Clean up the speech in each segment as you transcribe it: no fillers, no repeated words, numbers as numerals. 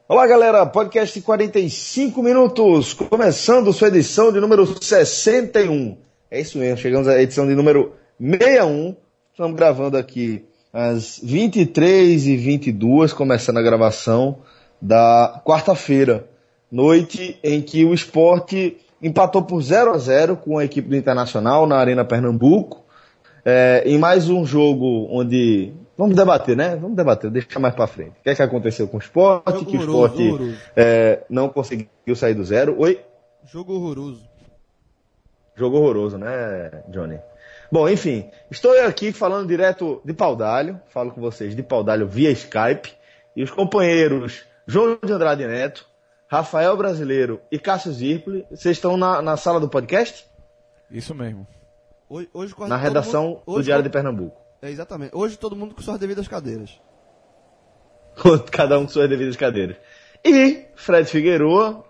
Olá, galera, podcast 45 minutos, começando sua edição de número 61. É isso mesmo, chegamos à edição de número 61. Estamos gravando aqui às 23h22, começando a gravação da quarta-feira, noite em que o Sport empatou por 0-0 com a equipe do Internacional na Arena Pernambuco, em mais um jogo onde... Vamos debater, né? Vamos debater, deixa mais pra frente. O que é que aconteceu com o Sport? Que o Sport não conseguiu sair do zero. Oi? Jogo horroroso. Jogo horroroso, né, Johnny? Bom, enfim, estou aqui falando direto de Paudalho, falo com vocês de Paudalho via Skype, e os companheiros João de Andrade Neto, Rafael Brasileiro e Cássio Zirpoli, vocês estão na sala do podcast? Isso mesmo. Hoje, na redação do Diário de Pernambuco. Exatamente. Hoje todo mundo com suas devidas cadeiras. Cada um com suas devidas cadeiras. E Fred Figueroa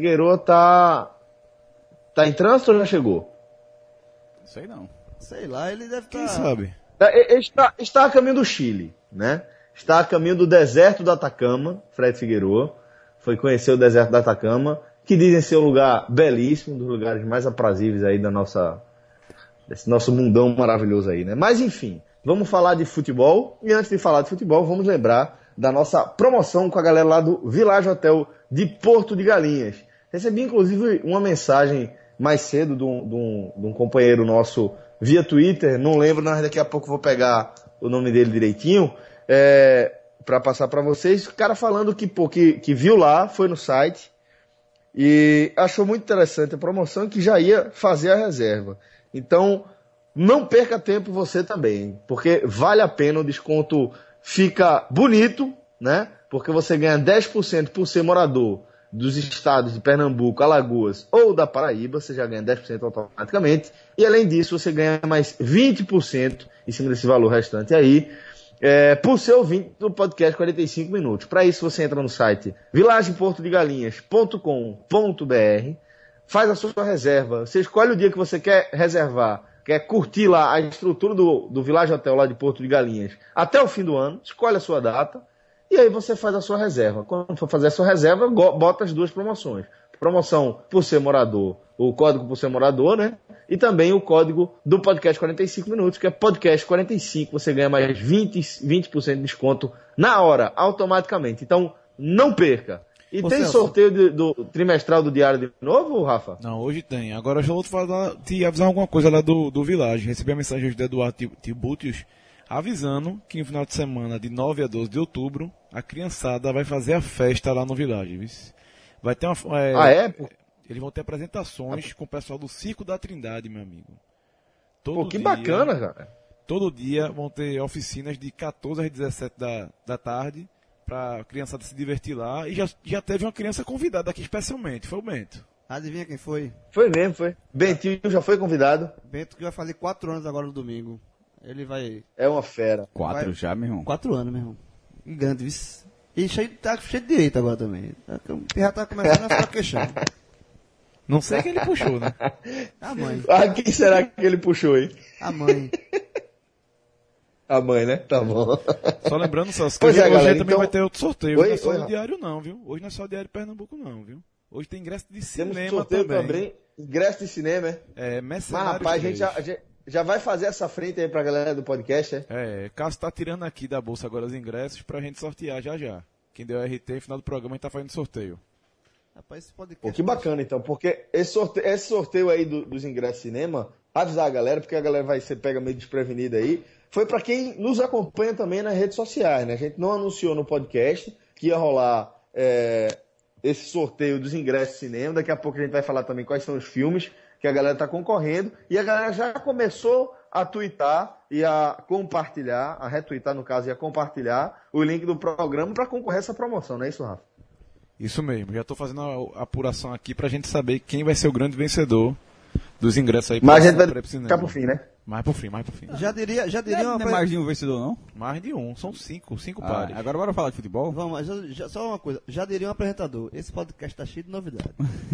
tá em trânsito ou já chegou? Sei não. Sei lá, ele deve estar... Quem sabe? Ele está a caminho do Chile, né? Está a caminho do deserto do Atacama, Fred Figueroa. Foi conhecer o deserto do Atacama, que dizem ser um lugar belíssimo, um dos lugares mais aprazíveis aí desse nosso mundão maravilhoso aí, né? Mas enfim, vamos falar de futebol. E antes de falar de futebol, vamos lembrar da nossa promoção com a galera lá do Village Hotel de Porto de Galinhas. Recebi, inclusive, uma mensagem mais cedo de um companheiro nosso via Twitter. Não lembro, mas daqui a pouco vou pegar o nome dele direitinho para passar para vocês. O cara falando que viu lá, foi no site e achou muito interessante a promoção, que já ia fazer a reserva. Então, não perca tempo você também, porque vale a pena, o desconto fica bonito, né? Porque você ganha 10% por ser morador dos estados de Pernambuco, Alagoas ou da Paraíba, você já ganha 10% automaticamente, e além disso você ganha mais 20% em cima desse valor restante aí, por ser ouvinte do podcast 45 minutos. Para isso você entra no site vilagemportodegalinhas.com.br, faz a sua reserva, você escolhe o dia que você quer reservar, quer curtir lá a estrutura do Village Hotel lá de Porto de Galinhas até o fim do ano, escolhe a sua data e aí você faz a sua reserva. Quando for fazer a sua reserva, bota as duas promoções. Promoção por ser morador, o código por ser morador, né? E também o código do podcast 45 minutos, que é podcast 45, você ganha mais 20% de desconto na hora, automaticamente. Então, não perca. E tem Celso, sorteio do trimestral do Diário de novo, Rafa? Não, hoje tem. Agora eu já vou te avisar alguma coisa lá do Village. Recebi a mensagem hoje do Eduardo Tibútios avisando que no final de semana, de 9 a 12 de outubro, a criançada vai fazer a festa lá no Village. Viu? Vai ter uma... Eles vão ter apresentações com o pessoal do Circo da Trindade, meu amigo. Que bacana, cara. Todo dia vão ter oficinas de 14 às 17 da tarde, pra criançada se divertir lá, e já teve uma criança convidada aqui especialmente, foi o Bento. Adivinha quem foi? Foi mesmo, foi. Bentinho já foi convidado. Bento, que vai fazer 4 anos agora no domingo. Ele vai... É uma fera. 4 já, meu irmão? 4 anos, meu irmão. Grande, viu? E tá cheio de direito agora também. Já tá começando a ficar queixando. Não sei quem ele puxou, né? A mãe. Quem será que ele puxou, hein? A mãe. A mãe, né? Tá bom. Só lembrando, Celso, que hoje também vai ter outro sorteio. Não é só o Diário não, viu? Hoje não é só o Diário de Pernambuco não, viu? Hoje tem ingresso de cinema também. Ingresso de cinema, Mercenários. Mas, rapaz, a gente já vai fazer essa frente aí pra galera do podcast, Cássio tá tirando aqui da bolsa agora os ingressos pra gente sortear já. Quem deu RT no final do programa a gente tá fazendo sorteio. Rapaz, esse podcast... que bacana, então, porque esse sorteio aí dos ingressos de cinema, avisar a galera, porque a galera você pega meio desprevenida aí, foi para quem nos acompanha também nas redes sociais, né? A gente não anunciou no podcast que ia rolar esse sorteio dos ingressos de cinema, daqui a pouco a gente vai falar também quais são os filmes que a galera tá concorrendo, e a galera já começou a twittar e a compartilhar, a retweetar no caso, e a compartilhar o link do programa para concorrer a essa promoção, não é isso, Rafa? Isso mesmo, já estou fazendo a apuração aqui pra gente saber quem vai ser o grande vencedor dos ingressos aí. Mas a gente vai ficar pro fim, né? Mais pro fim. Já diria não é mais de um vencedor, não? Mais de um, são cinco pares. Agora bora falar de futebol? Vamos, só uma coisa, já diria um apresentador, esse podcast tá cheio de novidade.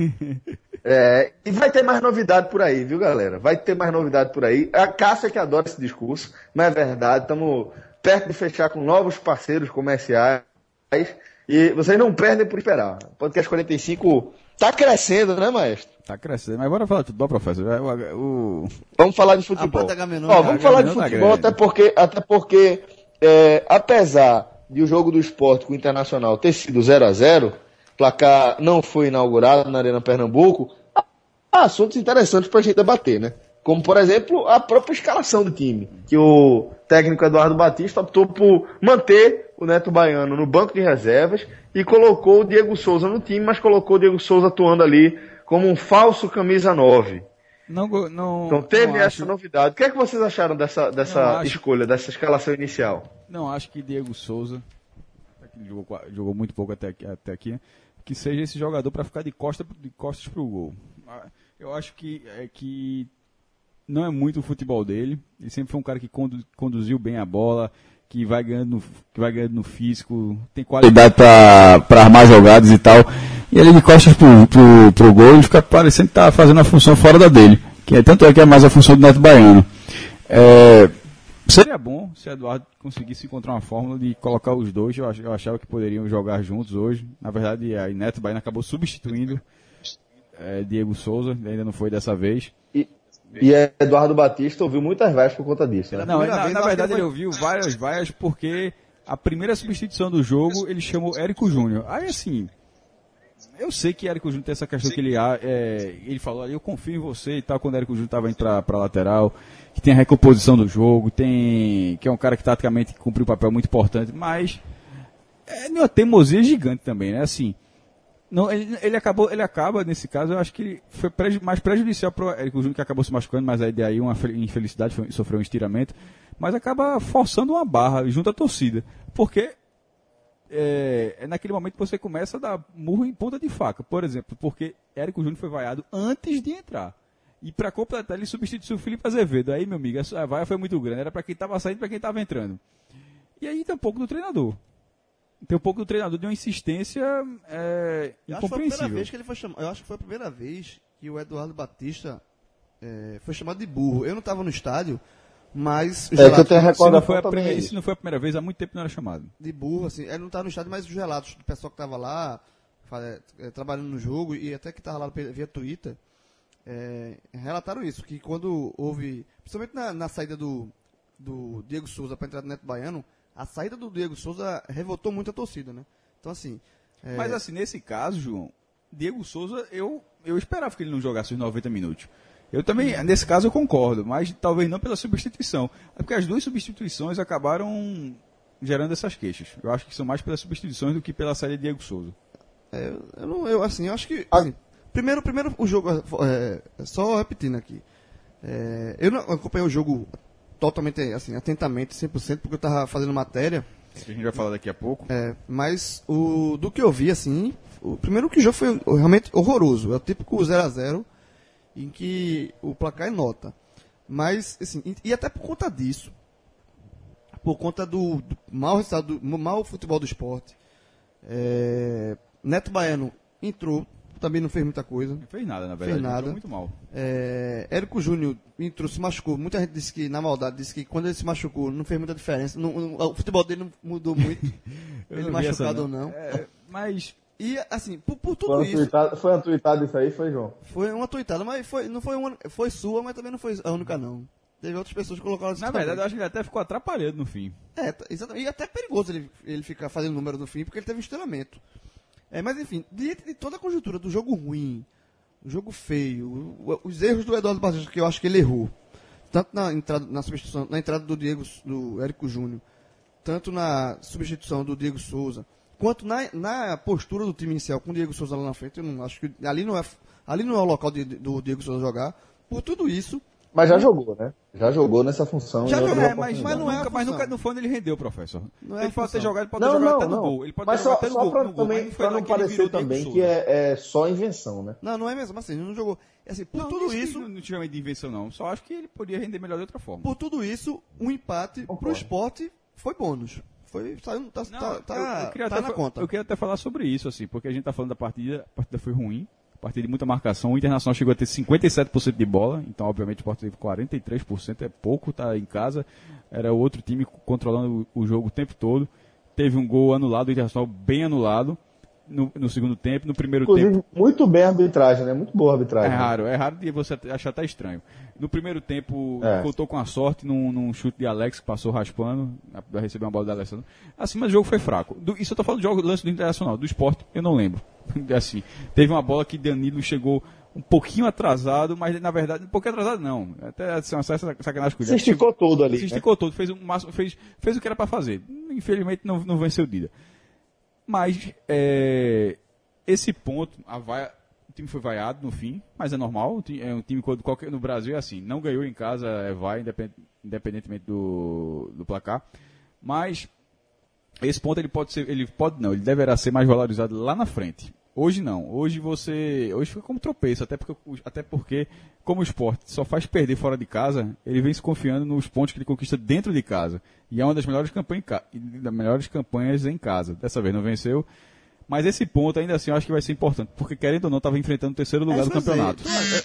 E vai ter mais novidade por aí, viu, galera? Vai ter mais novidade por aí. A Cássia que adora esse discurso, mas é verdade, estamos perto de fechar com novos parceiros comerciais. E vocês não perdem por esperar. O Podcast 45 tá crescendo, né, maestro? Tá crescendo. Mas bora falar de futebol, professor. Vamos falar de futebol. Vamos falar de futebol, até porque apesar de o jogo do Sport com o Internacional ter sido 0-0, placar não foi inaugurado na Arena Pernambuco, há assuntos interessantes pra gente debater, né? Como, por exemplo, a própria escalação do time, que o técnico Eduardo Batista optou por manter o Neto Baiano no banco de reservas e colocou o Diego Souza no time, mas colocou o Diego Souza atuando ali como um falso camisa 9. Então teve essa novidade. O que é que vocês acharam dessa escolha, dessa escalação inicial? Não acho que Diego Souza, que jogou muito pouco até aqui, né, que seja esse jogador para ficar de costas pro gol. Eu acho que não é muito o futebol dele. Ele sempre foi um cara que conduziu bem a bola, que vai ganhando no físico, tem qualidade para armar jogadas e tal. E ele de costas pro gol, ele fica parecendo que tá fazendo a função fora da dele. Tanto é que é mais a função do Neto Baiano. Seria bom se o Eduardo conseguisse encontrar uma fórmula de colocar os dois. Eu achava que poderiam jogar juntos hoje. Na verdade, a Neto Baiano acabou substituindo Diego Souza, ainda não foi dessa vez. E Eduardo Batista ouviu muitas vezes por conta disso. Né? Não, na verdade ele ouviu várias porque a primeira substituição do jogo ele chamou Érico Júnior. Aí assim, eu sei que Érico Júnior tem essa questão que ele falou ali, eu confio em você e tal, quando Érico Júnior estava indo para lateral, que tem a recomposição do jogo, que é um cara que taticamente cumpriu um papel muito importante, mas é uma teimosia gigante também, né? Assim, não, ele acaba, nesse caso, eu acho que foi mais prejudicial para o Érico Júnior, que acabou se machucando, mas aí daí uma infelicidade, sofreu um estiramento, mas acaba forçando uma barra junto à torcida, porque é naquele momento que você começa a dar murro em ponta de faca, por exemplo, porque Érico Júnior foi vaiado antes de entrar, e para completar ele substituiu o Felipe Azevedo. Aí, meu amigo, a vaia foi muito grande, era para quem estava saindo e para quem estava entrando, e aí tem um pouco do treinador. Tem um pouco do treinador de uma insistência incompreensível. Eu acho que foi a primeira vez que o Eduardo Batista foi chamado de burro. Eu não estava no estádio, mas... que eu tenho recordação se não foi a primeira vez, há muito tempo não era chamado. De burro, assim. Ele não estava no estádio, mas os relatos do pessoal que estava lá, trabalhando no jogo, e até que estava lá via Twitter, relataram isso, que quando houve... Principalmente na saída do Diego Souza para a entrada do Neto Baiano, a saída do Diego Souza revoltou muito a torcida, né? Então, assim... Mas, assim, nesse caso, João, Diego Souza, eu esperava que ele não jogasse os 90 minutos. Eu também, nesse caso, eu concordo, mas talvez não pela substituição. É porque as duas substituições acabaram gerando essas queixas. Eu acho que são mais pelas substituições do que pela saída de Diego Souza. Eu acho que... Assim, primeiro o jogo... só repetindo aqui. Eu não acompanhei o jogo totalmente, assim, atentamente, 100%, porque eu estava fazendo matéria. A gente vai falar daqui a pouco. Mas do que eu vi, assim, primeiro que o jogo foi realmente horroroso. É o típico 0-0, em que o placar é nota. Mas, assim, e até por conta disso, por conta do mau resultado, do mau futebol do Sport, Neto Baiano entrou, também não fez muita coisa. Não fez nada, na verdade. Entrou muito mal. Érico Júnior entrou, se machucou. Muita gente disse que, na maldade, disse que quando ele se machucou, não fez muita diferença. O futebol dele não mudou muito. Ele machucado ou não. Mas... E, assim, por tudo isso... Foi uma tuitada isso aí, foi, João? Foi uma tuitada, mas foi sua, mas também não foi a única, não. Teve outras pessoas que colocaram assim. Na verdade, eu acho que ele até ficou atrapalhado no fim. Exatamente. E até é perigoso ele ficar fazendo número no fim, porque ele teve um estrelamento. Mas, enfim, diante de toda a conjuntura do jogo ruim, do jogo feio, os erros do Eduardo Batista, que eu acho que ele errou, tanto na substituição, na entrada do Érico Júnior, tanto na substituição do Diego Souza, quanto na postura do time inicial com o Diego Souza lá na frente, eu não acho que ali não é o local do Diego Souza jogar. Por tudo isso... Mas já jogou, né? Já jogou nessa função. Já jogou, mas nunca no fundo ele rendeu, professor. Ele pode ter jogado, pode ter jogado até no gol. Ele pode mas ter jogado até no gol. Mas pra não parecer também que é só invenção, né? Não é mesmo, assim, não jogou. Assim, por tudo isso... Não tinha de invenção, não. Só acho que ele podia render melhor de outra forma. Por tudo isso, um empate pro Sport foi bônus. Tá na conta. Eu queria até falar sobre isso, assim, porque a gente tá falando da partida, a partida foi ruim, partida de muita marcação, o Internacional chegou a ter 57% de bola, então obviamente o Sport teve 43%, é pouco, tá em casa, era outro time controlando o jogo o tempo todo, teve um gol anulado, o Internacional bem anulado no segundo tempo. No primeiro Inclusive, tempo... muito bem a arbitragem, né? Muito boa a arbitragem. É raro de você achar até estranho. No primeiro tempo, contou com a sorte num chute de Alex, que passou raspando, para receber uma bola da Alessandro. Assim, mas o jogo foi fraco. Isso eu tô falando do lance do Internacional, do Sport, eu não lembro. Assim, teve uma bola que Danilo chegou um pouquinho atrasado, mas na verdade, um pouquinho atrasado não. Até assim, uma sacanagem com ele. Se esticou todo ali. Se esticou todo, fez o que era para fazer. Infelizmente não venceu o Dida. Mas esse ponto, o time foi vaiado no fim, mas é normal. É um time no Brasil é assim, não ganhou em casa, vai, independentemente do placar. Mas esse ponto ele deverá ser mais valorizado lá na frente. Hoje não. Hoje foi como tropeço, até porque como o Sport só faz perder fora de casa, ele vem se confiando nos pontos que ele conquista dentro de casa. E é uma das melhores campanhas em casa. Dessa vez não venceu. Mas esse ponto, ainda assim, eu acho que vai ser importante. Porque, querendo ou não, estava enfrentando o terceiro lugar do campeonato.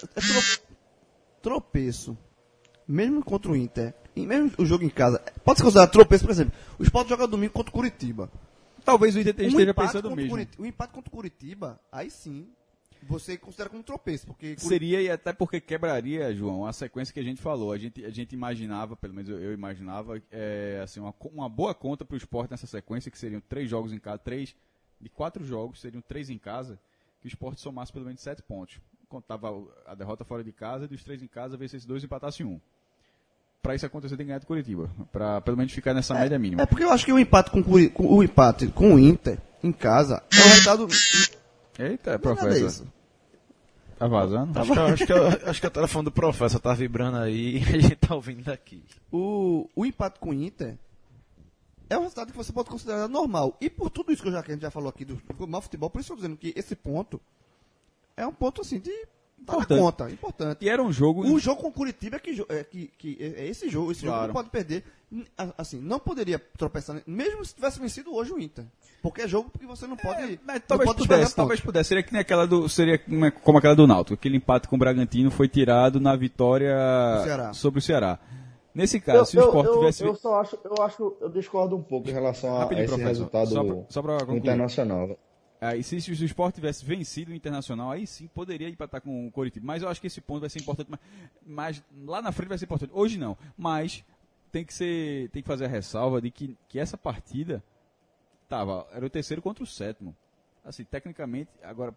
Tropeço. Mesmo contra o Inter, e mesmo o jogo em casa, pode se considerar tropeço, por exemplo. O Sport joga domingo contra o Curitiba. Talvez o Inter esteja pensando o mesmo. O empate contra o Curitiba, aí sim, você considera como tropeço. Porque seria, e até porque quebraria, João, a sequência que a gente falou. A gente imaginava, pelo menos eu imaginava, assim, uma boa conta para o Sport nessa sequência, que seriam 3 jogos em casa, 3 de 4 jogos, seriam 3 em casa, que o Sport somasse pelo menos 7 pontos. Contava a derrota fora de casa, e dos 3 em casa, vencesse 2 e empatasse 1. Para isso acontecer, tem que ganhar do Curitiba. Para pelo menos ficar nessa média mínima. É porque eu acho que o empate com o Inter, em casa, é um resultado... Eita, professor. Tá vazando? Acho que o telefone do professor tá vibrando aí e a gente tá ouvindo daqui. O empate com o Inter é um resultado que você pode considerar normal. E por tudo isso que a gente já falou aqui do mau futebol, por isso eu tô dizendo que esse ponto é um ponto assim de importante. E era um jogo... O jogo com o Curitiba é esse jogo. Esse jogo não pode perder. Assim, não poderia tropeçar, mesmo se tivesse vencido hoje o Inter. Porque é jogo que você não pode... Talvez pudesse. Seria que nem seria como aquela do Náutico. Aquele empate com o Bragantino foi tirado na vitória sobre o Ceará. Nesse caso, se o Sport tivesse... Eu discordo um pouco em relação a esse resultado só pra do Internacional. E se o Sport tivesse vencido o Internacional, aí sim poderia empatar com o Coritiba. Mas eu acho que esse ponto vai ser importante. Mas lá na frente vai ser importante. Hoje não. Mas tem que fazer a ressalva de que essa partida era o terceiro contra o sétimo. Assim, tecnicamente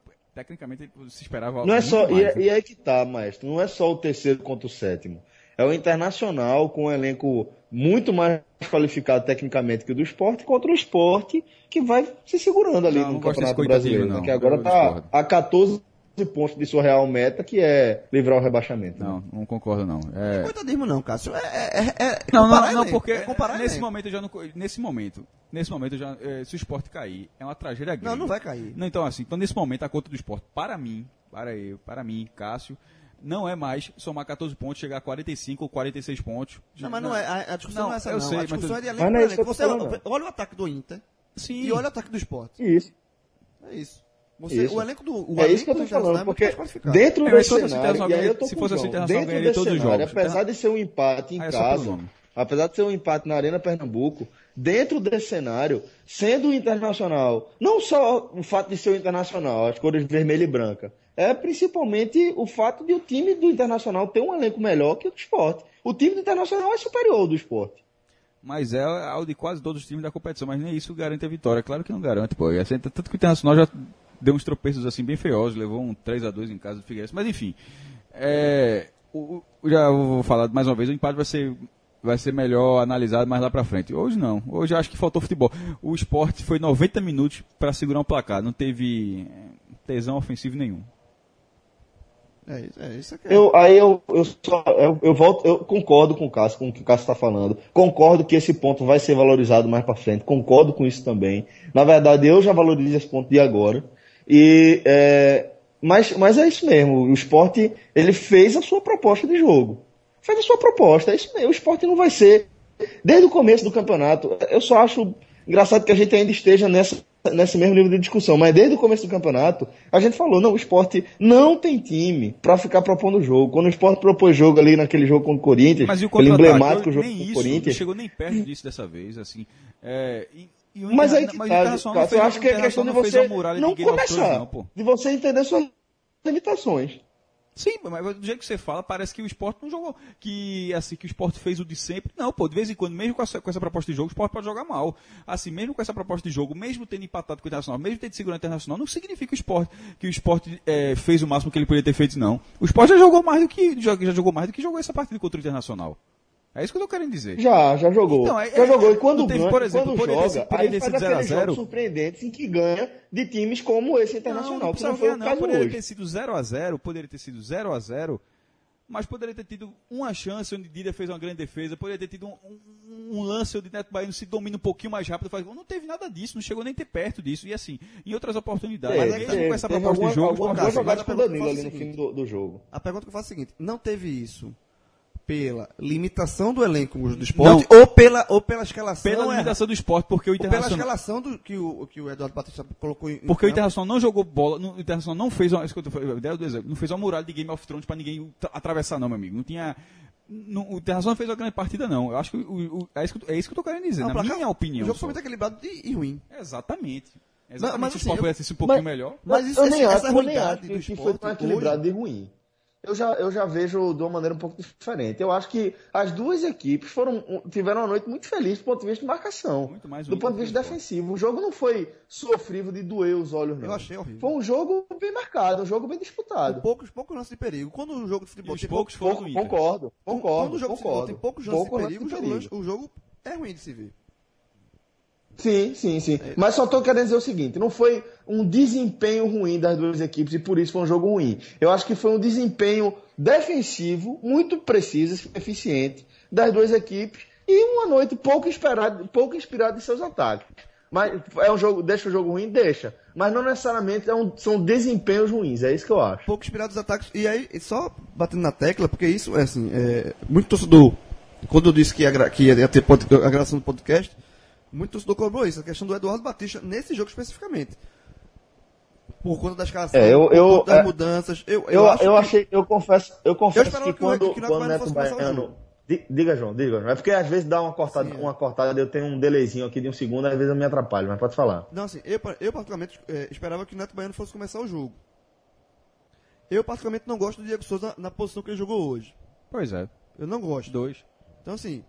se esperava não é só mais, e aí que tá, maestro. Não é só o terceiro contra o sétimo. É o Internacional com um elenco muito mais qualificado tecnicamente que o do Sport, contra o Sport que vai se segurando ali no Campeonato Brasileiro, não, que agora está a 14 pontos de sua real meta, que é livrar o rebaixamento. Não concordo não. Não é coitadismo não, Cássio. Não, porque nesse momento eu já se o Sport cair, é uma tragédia grande. Não vai cair. Não, então nesse momento a conta do Sport, para mim, Cássio, não é mais somar 14 pontos, chegar a 45 ou 46 pontos. Não, mas não é. A discussão não é essa, não. Sei, a discussão é de elenco para elenco. Você olha o ataque do Inter e olha o ataque do Sport. Isso. É isso. Isso. O elenco do isso que eu tô falando, porque dentro desse cenário, e aí eu tô se fosse assim, dentro desse cenário, apesar de ser um empate em casa, apesar de ser um empate na Arena Pernambuco, dentro desse cenário, sendo o Internacional, não só o fato de ser o Internacional, as cores vermelha e branca, é principalmente o fato de o time do Internacional ter um elenco melhor que o do Sport. O time do Internacional é superior ao do Sport. Mas é ao de quase todos os times da competição, mas nem isso garante a vitória. Claro que não garante, pô. Tanto que o Internacional já deu uns tropeços assim bem feiosos, levou um 3-2 em casa do Figueirense. Mas enfim, já vou falar mais uma vez, o empate vai ser melhor analisado mais lá pra frente. Hoje não, hoje eu acho que faltou futebol. O Sport foi 90 minutos para segurar um placar, não teve tesão ofensivo nenhum. Isso que eu concordo com o Cássio, com o que o Cássio está falando. Concordo que esse ponto vai ser valorizado mais para frente. Concordo com isso também. Na verdade, eu já valorizo esse ponto de agora. Mas é isso mesmo. O Sport, ele fez a sua proposta de jogo. Fez a sua proposta. É isso mesmo. O Sport não vai ser... Desde o começo do campeonato, eu só acho engraçado que a gente ainda esteja nesse mesmo nível de discussão, mas desde o começo do campeonato, a gente falou, não, o Sport não tem time pra ficar propondo jogo. Quando o Sport propôs jogo ali naquele jogo contra o Corinthians, mas e o aquele emblemático jogo contra o Corinthians... Não chegou nem perto disso dessa vez, assim. Mas aí que mas o tá, Internacional Cássio, eu acho que é questão de você não começar, de você entender suas limitações. Sim, mas do jeito que você fala, parece que o Sport não jogou, que o Sport fez o de sempre. Não, pô, de vez em quando, mesmo com essa proposta de jogo, o Sport pode jogar mal. Assim, mesmo com essa proposta de jogo, mesmo tendo empatado com o Internacional, mesmo tendo segurado o Internacional, não significa que o Sport fez o máximo que ele poderia ter feito, não. O Sport já jogou mais do que jogou essa partida contra o Internacional. É isso que eu tô querendo dizer. Já jogou. Então, já jogou. E quando teve, ganha, por exemplo, quando joga, aí faz aqueles 0-0. jogos surpreendentes em que ganha de times como esse Internacional, que não foi o caso poderia hoje. ter sido 0-0, poderia ter sido 0-0, mas poderia ter tido uma chance onde Dida fez uma grande defesa, poderia ter tido um lance onde Neto Baiano se domina um pouquinho mais rápido, não teve nada disso, não chegou nem ter perto disso, e assim, em outras oportunidades, mesmo com essa proposta de jogo, algumas jogadas com o Danilo ali no fim do jogo. A pergunta que eu faço é a seguinte, não teve isso pela limitação do elenco do Sport ou pela escalação? Pela limitação do Sport, porque o Internacional... Pela escalação que o Eduardo Batista colocou em porque o Internacional não jogou bola, o Internacional não fez não fez uma muralha de Game of Thrones para ninguém atravessar, não, meu amigo. Não tinha... o Internacional não fez uma grande partida, não. Eu acho que é isso que eu tô querendo dizer, na minha opinião. O jogo foi muito equilibrado e ruim. Exatamente. Mas se o Sport pudesse ser um pouquinho melhor. Mas isso, essa ruindade do Sport foi tão equilibrado e ruim. Eu já vejo de uma maneira um pouco diferente. Eu acho que as duas equipes tiveram uma noite muito feliz do ponto de vista de marcação. Muito mais do ponto de vista defensivo. O jogo não foi sofrível de doer os olhos, não. Eu achei horrível. Foi um jogo bem marcado, um jogo bem disputado. Poucos lances de perigo. Quando o jogo de futebol tem Concordo. Quando o jogo de futebol tem poucos lances de perigo, o jogo é ruim de se ver. Sim. Mas só estou querendo dizer o seguinte, não foi um desempenho ruim das duas equipes e por isso foi um jogo ruim. Eu acho que foi um desempenho defensivo muito preciso, eficiente das duas equipes e uma noite pouco inspirada em seus ataques. Mas é um jogo, deixa o jogo ruim? Deixa. Mas não necessariamente são desempenhos ruins, é isso que eu acho. Pouco inspirado nos ataques. E aí, só batendo na tecla, porque isso é assim, muito torcedor, quando eu disse que ia ter a gravação do podcast, muito torcedor cobrou isso, a questão do Eduardo Batista, nesse jogo especificamente. Por conta da escalação, das mudanças. Eu confesso que quando o Neto Baiano... Diga, João. É porque às vezes dá uma cortada, eu tenho um delayzinho aqui de um segundo, às vezes eu me atrapalho, mas pode falar. Não, assim, eu particularmente esperava que o Neto Baiano fosse começar o jogo. Eu particularmente não gosto do Diego Souza na posição que ele jogou hoje. Pois é. Eu não gosto. 2. Então, assim,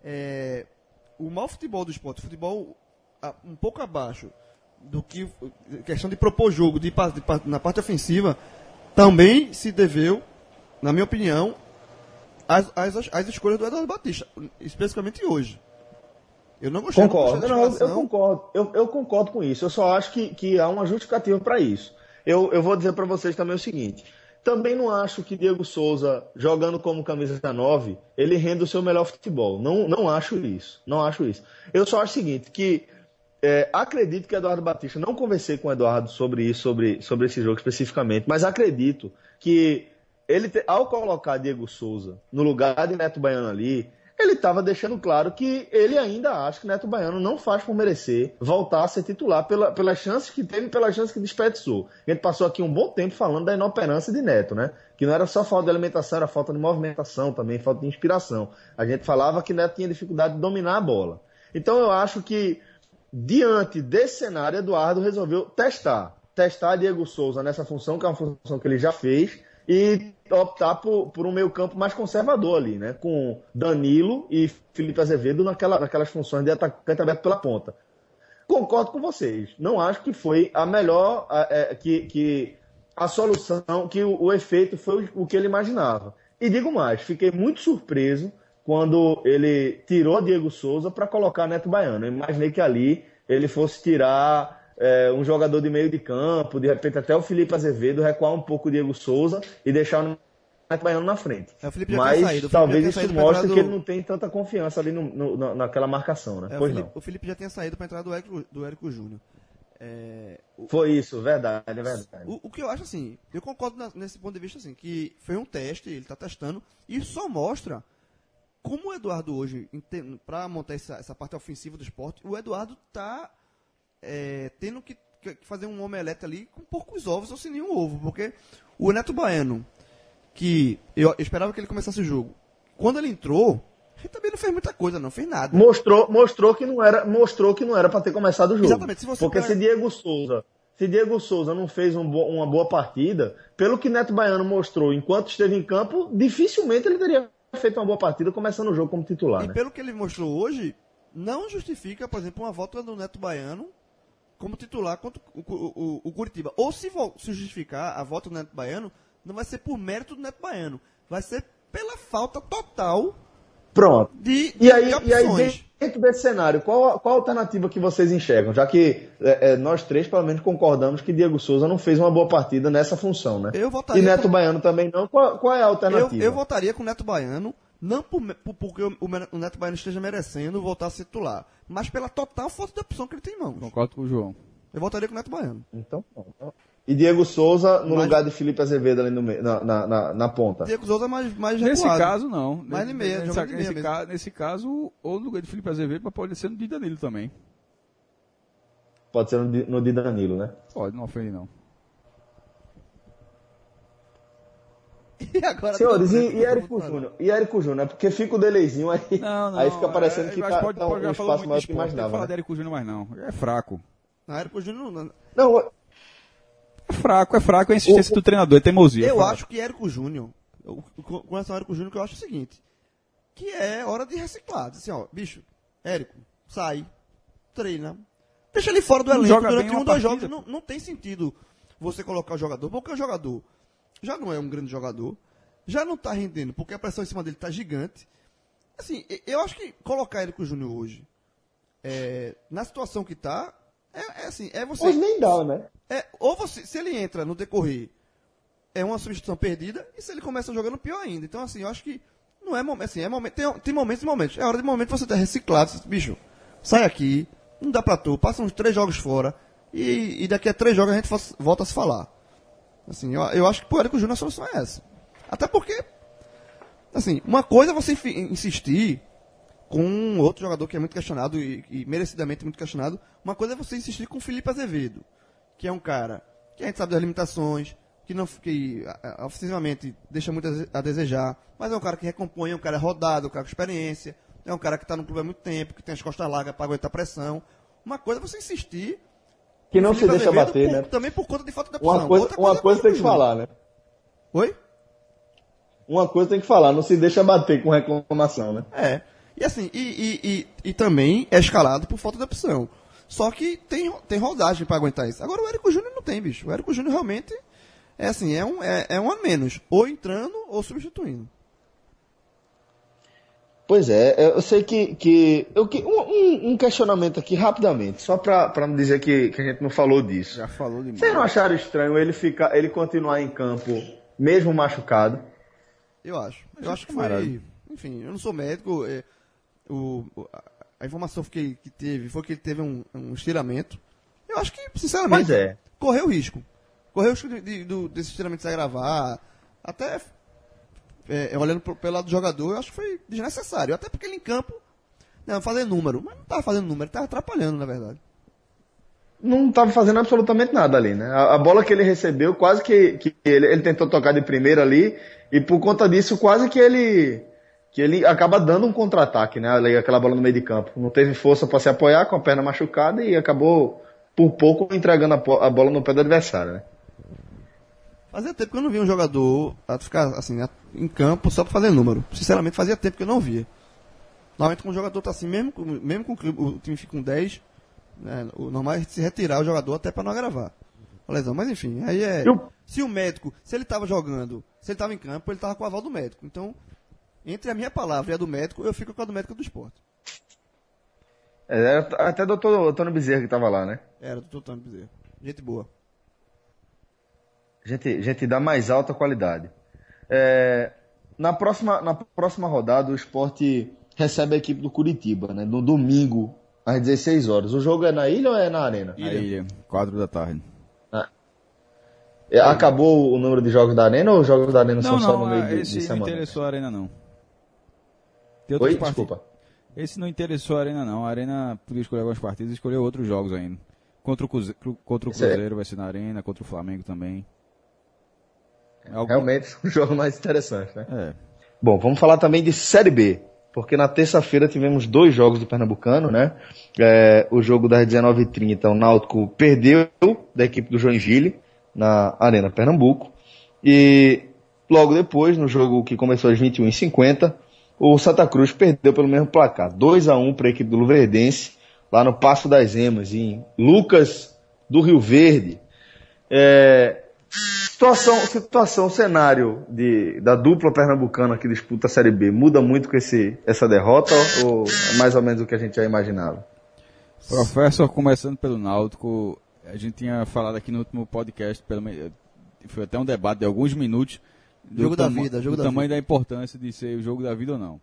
o mau futebol do Sport, futebol um pouco abaixo do que questão de propor jogo na parte ofensiva, também se deveu, na minha opinião, às escolhas do Eduardo Batista, especificamente hoje. Eu não gostei. Eu concordo com isso. Eu só acho que há uma justificativa para isso. Eu vou dizer para vocês também o seguinte. Também não acho que Diego Souza, jogando como camisa 9, ele renda o seu melhor futebol. Não acho isso. Eu só acho o seguinte, que acredito que Eduardo Batista, não conversei com o Eduardo sobre isso, sobre esse jogo especificamente, mas acredito que ele, ao colocar Diego Souza no lugar de Neto Baiano ali, ele estava deixando claro que ele ainda acha que Neto Baiano não faz por merecer voltar a ser titular pelas chances que teve e pelas chances que desperdiçou. A gente passou aqui um bom tempo falando da inoperância de Neto, né? Que não era só falta de alimentação, era falta de movimentação também, falta de inspiração. A gente falava que Neto tinha dificuldade de dominar a bola. Então eu acho que, diante desse cenário, Eduardo resolveu testar Diego Souza nessa função, que é uma função que ele já fez, e optar por um meio campo mais conservador ali, né? Com Danilo e Felipe Azevedo naquelas funções de atacante aberto pela ponta. Concordo com vocês. Não acho que foi a melhor, que a solução, que o efeito foi o que ele imaginava. E digo mais, fiquei muito surpreso quando ele tirou Diego Souza para colocar Neto Baiano. Eu imaginei que ali ele fosse tirar um jogador de meio de campo, de repente até o Felipe Azevedo, recuar um pouco o Diego Souza e deixar o Neto Baiano na frente. Mas talvez isso mostre que ele não tem tanta confiança ali naquela marcação, né? O Felipe já tinha saído para entrar do Érico Júnior. Foi isso, verdade. O que eu acho assim, eu concordo nesse ponto de vista assim, que foi um teste, ele está testando, e só mostra como o Eduardo hoje, para montar essa parte ofensiva do esporte, o Eduardo está tendo que fazer um omelete ali com poucos ovos ou sem nenhum ovo, porque o Neto Baiano, que eu esperava que ele começasse o jogo, quando ele entrou, Ele também não fez muita coisa, não fez nada. Mostrou que não era para ter começado o jogo. Exatamente. Porque se Diego Souza não fez uma boa partida, pelo que Neto Baiano mostrou enquanto esteve em campo, dificilmente ele teria feito uma boa partida começando o jogo como titular. E né? pelo que ele mostrou hoje, não justifica, por exemplo, uma volta do Neto Baiano como titular contra o Curitiba. Ou se justificar a volta do Neto Baiano, não vai ser por mérito do Neto Baiano, vai ser pela falta total Pronto. de E aí, opções. dentro desse cenário, qual a alternativa que vocês enxergam? Já que nós três, pelo menos, concordamos que Diego Souza não fez uma boa partida nessa função, né? Eu votaria e Neto Baiano também não. Qual é a alternativa? Eu votaria com o Neto Baiano, não porque o Neto Baiano esteja merecendo voltar a ser titular, mas pela total falta de opção que ele tem em mãos. Concordo com o João. Eu votaria com o Neto Baiano. Então, e Diego Souza no lugar de Felipe Azevedo ali no meio, na ponta. Diego Souza é mais Nesse recuado. caso, não. Mais de meia, jogando de meia mesmo. Nesse caso, ou no lugar de Felipe Azevedo, mas pode ser no de Danilo também. Pode ser no de Danilo, né? Pode, não ofende não. E agora Senhores, e Érico Júnior? E Érico Júnior, é porque fica o delayzinho aí. Não, aí fica parecendo que tá um já falou espaço muito maior de que esporte, não tem que imaginava. falar Né? de Érico Júnior mais não. É fraco. Não, Érico Júnior não. Não, É fraco a insistência do treinador, é teimosia. Eu acho que Érico Júnior, com relação a Érico Júnior, que eu acho o seguinte, que é hora de reciclar. Assim, ó, bicho, Érico, sai, treina, deixa ele fora do elenco joga durante bem uma 2 partida. jogos. Não tem sentido você colocar o jogador, porque o jogador já não é um grande jogador, já não tá rendendo, porque a pressão em cima dele tá gigante. Assim, eu acho que colocar Érico Júnior hoje, na situação que tá, é você... hoje nem dá, né? Ou você, se ele entra no decorrer, é uma substituição perdida, e se ele começa jogando, pior ainda. Então, assim, eu acho que não é momento, assim, tem momentos e momentos. É hora de momento você ter reciclado, bicho, sai aqui, não dá pra tu, passa uns 3 jogos fora, e daqui a 3 jogos a gente volta a se falar. Assim, eu acho que pro Érico Júnior a solução é essa. Até porque, assim, uma coisa é você insistir com outro jogador que é muito questionado e merecidamente muito questionado. Uma coisa é você insistir com o Felipe Azevedo, que é um cara que a gente sabe das limitações, que ofensivamente deixa muito a desejar, mas é um cara que recompõe, é um cara rodado, um cara com experiência, é um cara que está no clube há muito tempo, que tem as costas largas para aguentar pressão. Uma coisa é você insistir Que não com o se Felipe deixa Azevedo bater, né? também por conta de falta de opção. Uma coisa tem que falar, né? Oi? Uma coisa tem que falar, não se deixa bater com reclamação, né? E assim, e também é escalado por falta de opção. Só que tem rodagem para aguentar isso. Agora o Érico Júnior não tem, bicho. O Érico Júnior realmente é um a menos. Ou entrando ou substituindo. Pois é, eu sei um questionamento aqui rapidamente, só para não dizer que a gente não falou disso. Já falou demais. Vocês não acharam estranho ele continuar em campo mesmo machucado? Eu acho. Eu acho que foi. Enfim, eu não sou médico. A informação que teve foi que ele teve um estiramento. Eu acho que, sinceramente, correu risco. Correu risco desse estiramento se agravar. Até olhando pelo lado do jogador, eu acho que foi desnecessário. Até porque ele em campo, fazendo número. Mas não estava fazendo número, ele estava atrapalhando, na verdade. Não estava fazendo absolutamente nada ali, né? A bola que ele recebeu, quase que ele tentou tocar de primeira ali, e por conta disso, quase que ele acaba dando um contra-ataque, né? Aquela bola no meio de campo. Não teve força para se apoiar, com a perna machucada, e acabou, por pouco, entregando a bola no pé do adversário, né? Fazia tempo que eu não via um jogador ficar assim, em campo só para fazer número. Sinceramente, fazia tempo que eu não via. Normalmente, quando o jogador tá assim, mesmo com o time fica com 10, né, o normal é se retirar o jogador até para não agravar a lesão. Mas enfim, aí se o médico, se ele estava jogando, se ele estava em campo, ele estava com o aval do médico. Então, entre a minha palavra e a do médico, eu fico com a do médico do esporte. Era até o doutor Antônio Bezerra que estava lá, né? Era o doutor Antônio Bezerra. Gente boa. Gente da mais alta qualidade. Na próxima rodada, o Sport recebe a equipe do Curitiba, né? No domingo, às 16 horas. O jogo é na ilha ou é na arena? Na ilha, 4 da tarde. Acabou o número de jogos da arena ou os jogos da arena são só no meio de esse semana? Não interessou a arena, não. Oi, desculpa. Esse não interessou a arena, não. A arena podia escolher algumas partidas e escolheu outros jogos ainda. Contra o Cruzeiro vai ser na arena, contra o Flamengo também. Realmente, um jogo mais interessante, né? É. Bom, vamos falar também de Série B. porque na terça-feira tivemos 2 jogos do Pernambucano, né? O jogo das 19h30, o Náutico perdeu da equipe do Joinville na Arena Pernambuco, e logo depois, no jogo que começou às 21h50, o Santa Cruz perdeu pelo mesmo placar, 2-1 para a equipe do Luverdense, lá no Passo das Emas, em Lucas do Rio Verde. Situação, cenário da dupla pernambucana que disputa a Série B muda muito com essa derrota, ou é mais ou menos o que a gente já imaginava? Professor, começando pelo Náutico, a gente tinha falado aqui no último podcast, foi até um debate de alguns minutos, do tamanho da importância de ser o jogo da vida ou não.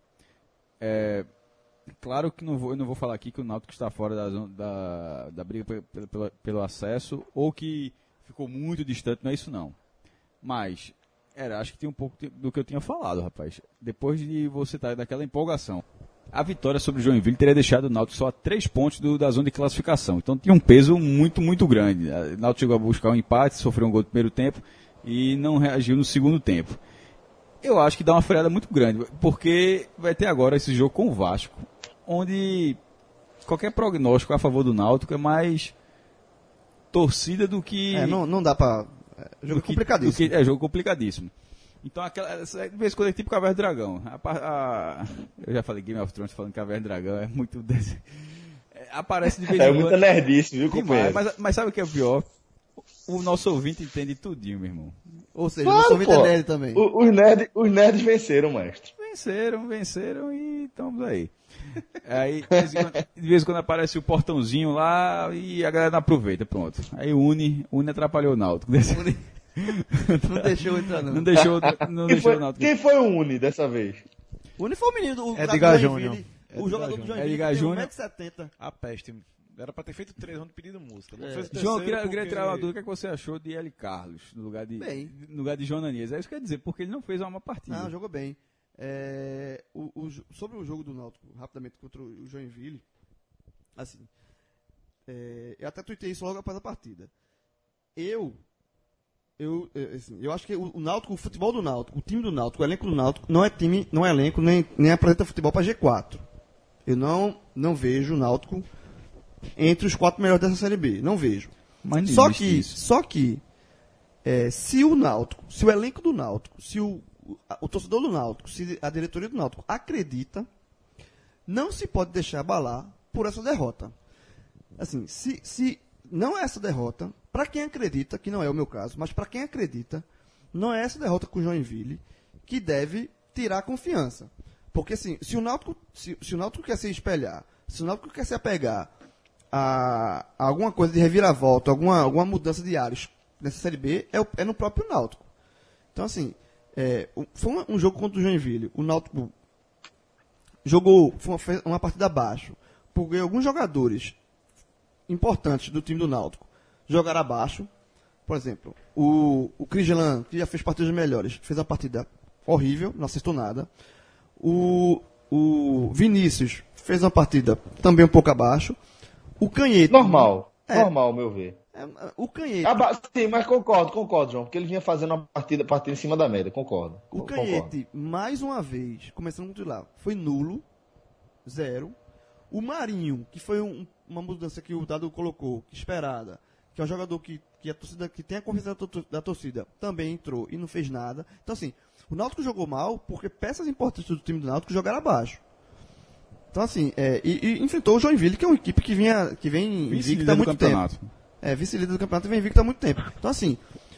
Claro que eu não vou falar aqui que o Náutico está fora da briga pelo acesso, ou que ficou muito distante, não é isso não. Mas, acho que tem um pouco do que eu tinha falado, rapaz. Depois de você estar naquela empolgação, a vitória sobre o Joinville teria deixado o Náutico só a 3 pontos da zona de classificação. Então tinha um peso muito, muito grande. O Náutico chegou a buscar um empate, sofreu um gol no primeiro tempo e não reagiu no segundo tempo. Eu acho que dá uma freada muito grande, porque vai ter agora esse jogo com o Vasco, onde qualquer prognóstico a favor do Náutico é mais torcida do que... Não dá pra... Jogo complicadíssimo. Jogo complicadíssimo. Então, de vez em quando é tipo Caverna do Dragão. Eu já falei Game of Thrones falando Caverna do Dragão, é muito... Aparece de vez em quando... É muita nerdice, viu, companheiro? Mas sabe o que é o pior? O nosso ouvinte entende tudinho, meu irmão. Ou seja, o nosso ouvinte é nerd também. Os nerds venceram, mestre. Venceram e estamos aí. Aí, de vez em quando aparece o portãozinho lá e a galera não aproveita, pronto. Aí o Uni atrapalhou o Náutico. Não deixou entrar, não. Não deixou o Náutico. Quem foi o Uni dessa vez? O Uni foi o menino do Edgar Júnior. O jogador do Joinville Edgar tem Júnior. 1,70m. A peste. Era pra ter feito 3 anos de pedido música. Não fez o João, terceiro eu queria porque- tirar uma dúvida. O que, é que você achou de Eli Carlos no lugar de João Ananias? É isso que eu quer dizer, porque ele não fez uma má partida. Não, jogou bem. Sobre o jogo do Náutico, rapidamente, contra o Joinville, assim, eu até tuitei isso logo após a partida. Eu acho que o Náutico, o futebol do Náutico, o time do Náutico, o elenco do Náutico, não é elenco, nem apresenta futebol para G4. Eu não vejo o Náutico entre os 4 melhores dessa Série B. Não vejo. Mas não Só existe isso. que se o Náutico, se o elenco do Náutico, se o torcedor do Náutico, se a diretoria do Náutico acredita, não se pode deixar abalar por essa derrota. Assim, se não é essa derrota, para quem acredita, que não é o meu caso, mas para quem acredita, não é essa derrota com o Joinville que deve tirar a confiança. Porque assim, se o Náutico quer se espelhar, se o Náutico quer se apegar a alguma coisa de reviravolta, alguma mudança de ares nessa Série B, é no próprio Náutico. Então assim, foi um jogo contra o Joinville. O Náutico fez uma partida abaixo, porque alguns jogadores importantes do time do Náutico jogaram abaixo. Por exemplo, o Crigelan, que já fez partidas melhores, fez uma partida horrível, não acertou nada. O Vinícius fez uma partida também um pouco abaixo. O Canhete... Normal, ao meu ver. O Canhete... Sim, mas concordo, João, porque ele vinha fazendo uma partida em cima da média, concordo. O Canhete, mais uma vez, começando muito lá, foi nulo, 0. O Marinho, que foi uma mudança que o Dado colocou, que esperada, que é um jogador que a torcida, que tem a confiança da torcida, também entrou e não fez nada. Então, assim, o Náutico jogou mal porque peças importantes do time do Náutico jogaram abaixo. Então, assim, e enfrentou o Joinville, que é uma equipe que vem invicta há muito tempo. Vice-líder do campeonato e vem invicta há muito tempo. Então, assim,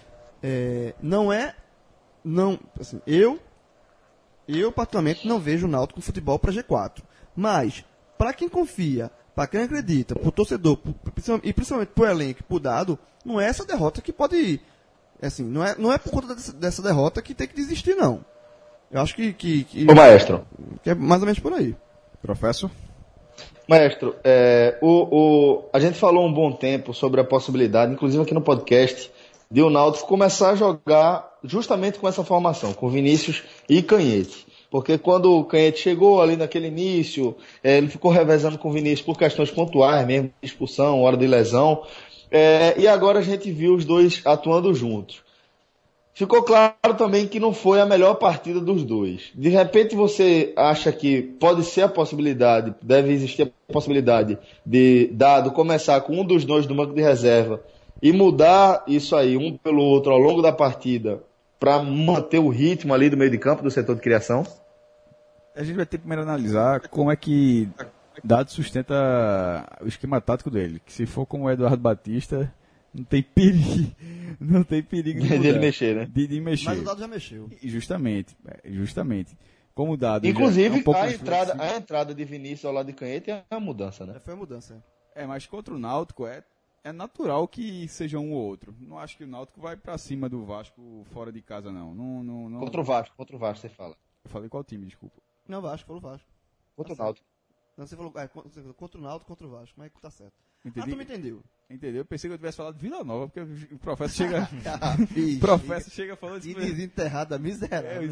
assim, eu particularmente não vejo o Náutico com futebol para G4. Mas, para quem confia, para quem acredita, pro torcedor, e principalmente pro elenco, pro Dado, não é essa derrota que pode ir. Assim, não é por conta dessa derrota que tem que desistir, não. Eu acho que Ô, maestro. Que é mais ou menos por aí. Professor? Maestro, a gente falou um bom tempo sobre a possibilidade, inclusive aqui no podcast, de o Náutico começar a jogar justamente com essa formação, com Vinícius e Canhete. Porque quando o Canhete chegou ali naquele início, ele ficou revezando com o Vinícius por questões pontuais mesmo, expulsão, hora de lesão, e agora a gente viu os dois atuando juntos. Ficou claro também que não foi a melhor partida dos dois. De repente você acha que pode ser a possibilidade, deve existir a possibilidade de Dado começar com um dos dois do banco de reserva e mudar isso aí um pelo outro ao longo da partida para manter o ritmo ali do meio de campo do setor de criação? A gente vai ter que primeiro analisar como é que Dado sustenta o esquema tático dele. Que se for como o Eduardo Batista, não tem perigo. Não tem perigo de ele mexer, né? De mexer. Mas o Dado já mexeu. Justamente. Como o Dado. Inclusive, já é a entrada de Vinícius ao lado de Canhete é uma mudança, né? Foi a mudança. Mas contra o Náutico é natural que seja um ou outro. Não acho que o Náutico vai pra cima do Vasco fora de casa, não. Não. Contra o Vasco você fala. Eu falei qual time, desculpa. Não, Vasco, falou Vasco. Contra o Náutico. Não, você falou contra o Náutico, contra o Vasco. Mas tá certo. Entendi. Tu me entendeu. Entendeu? Eu pensei que eu tivesse falado Vila Nova, porque o professor chega. Bicho, o professor chega falando que desenterrada miserável.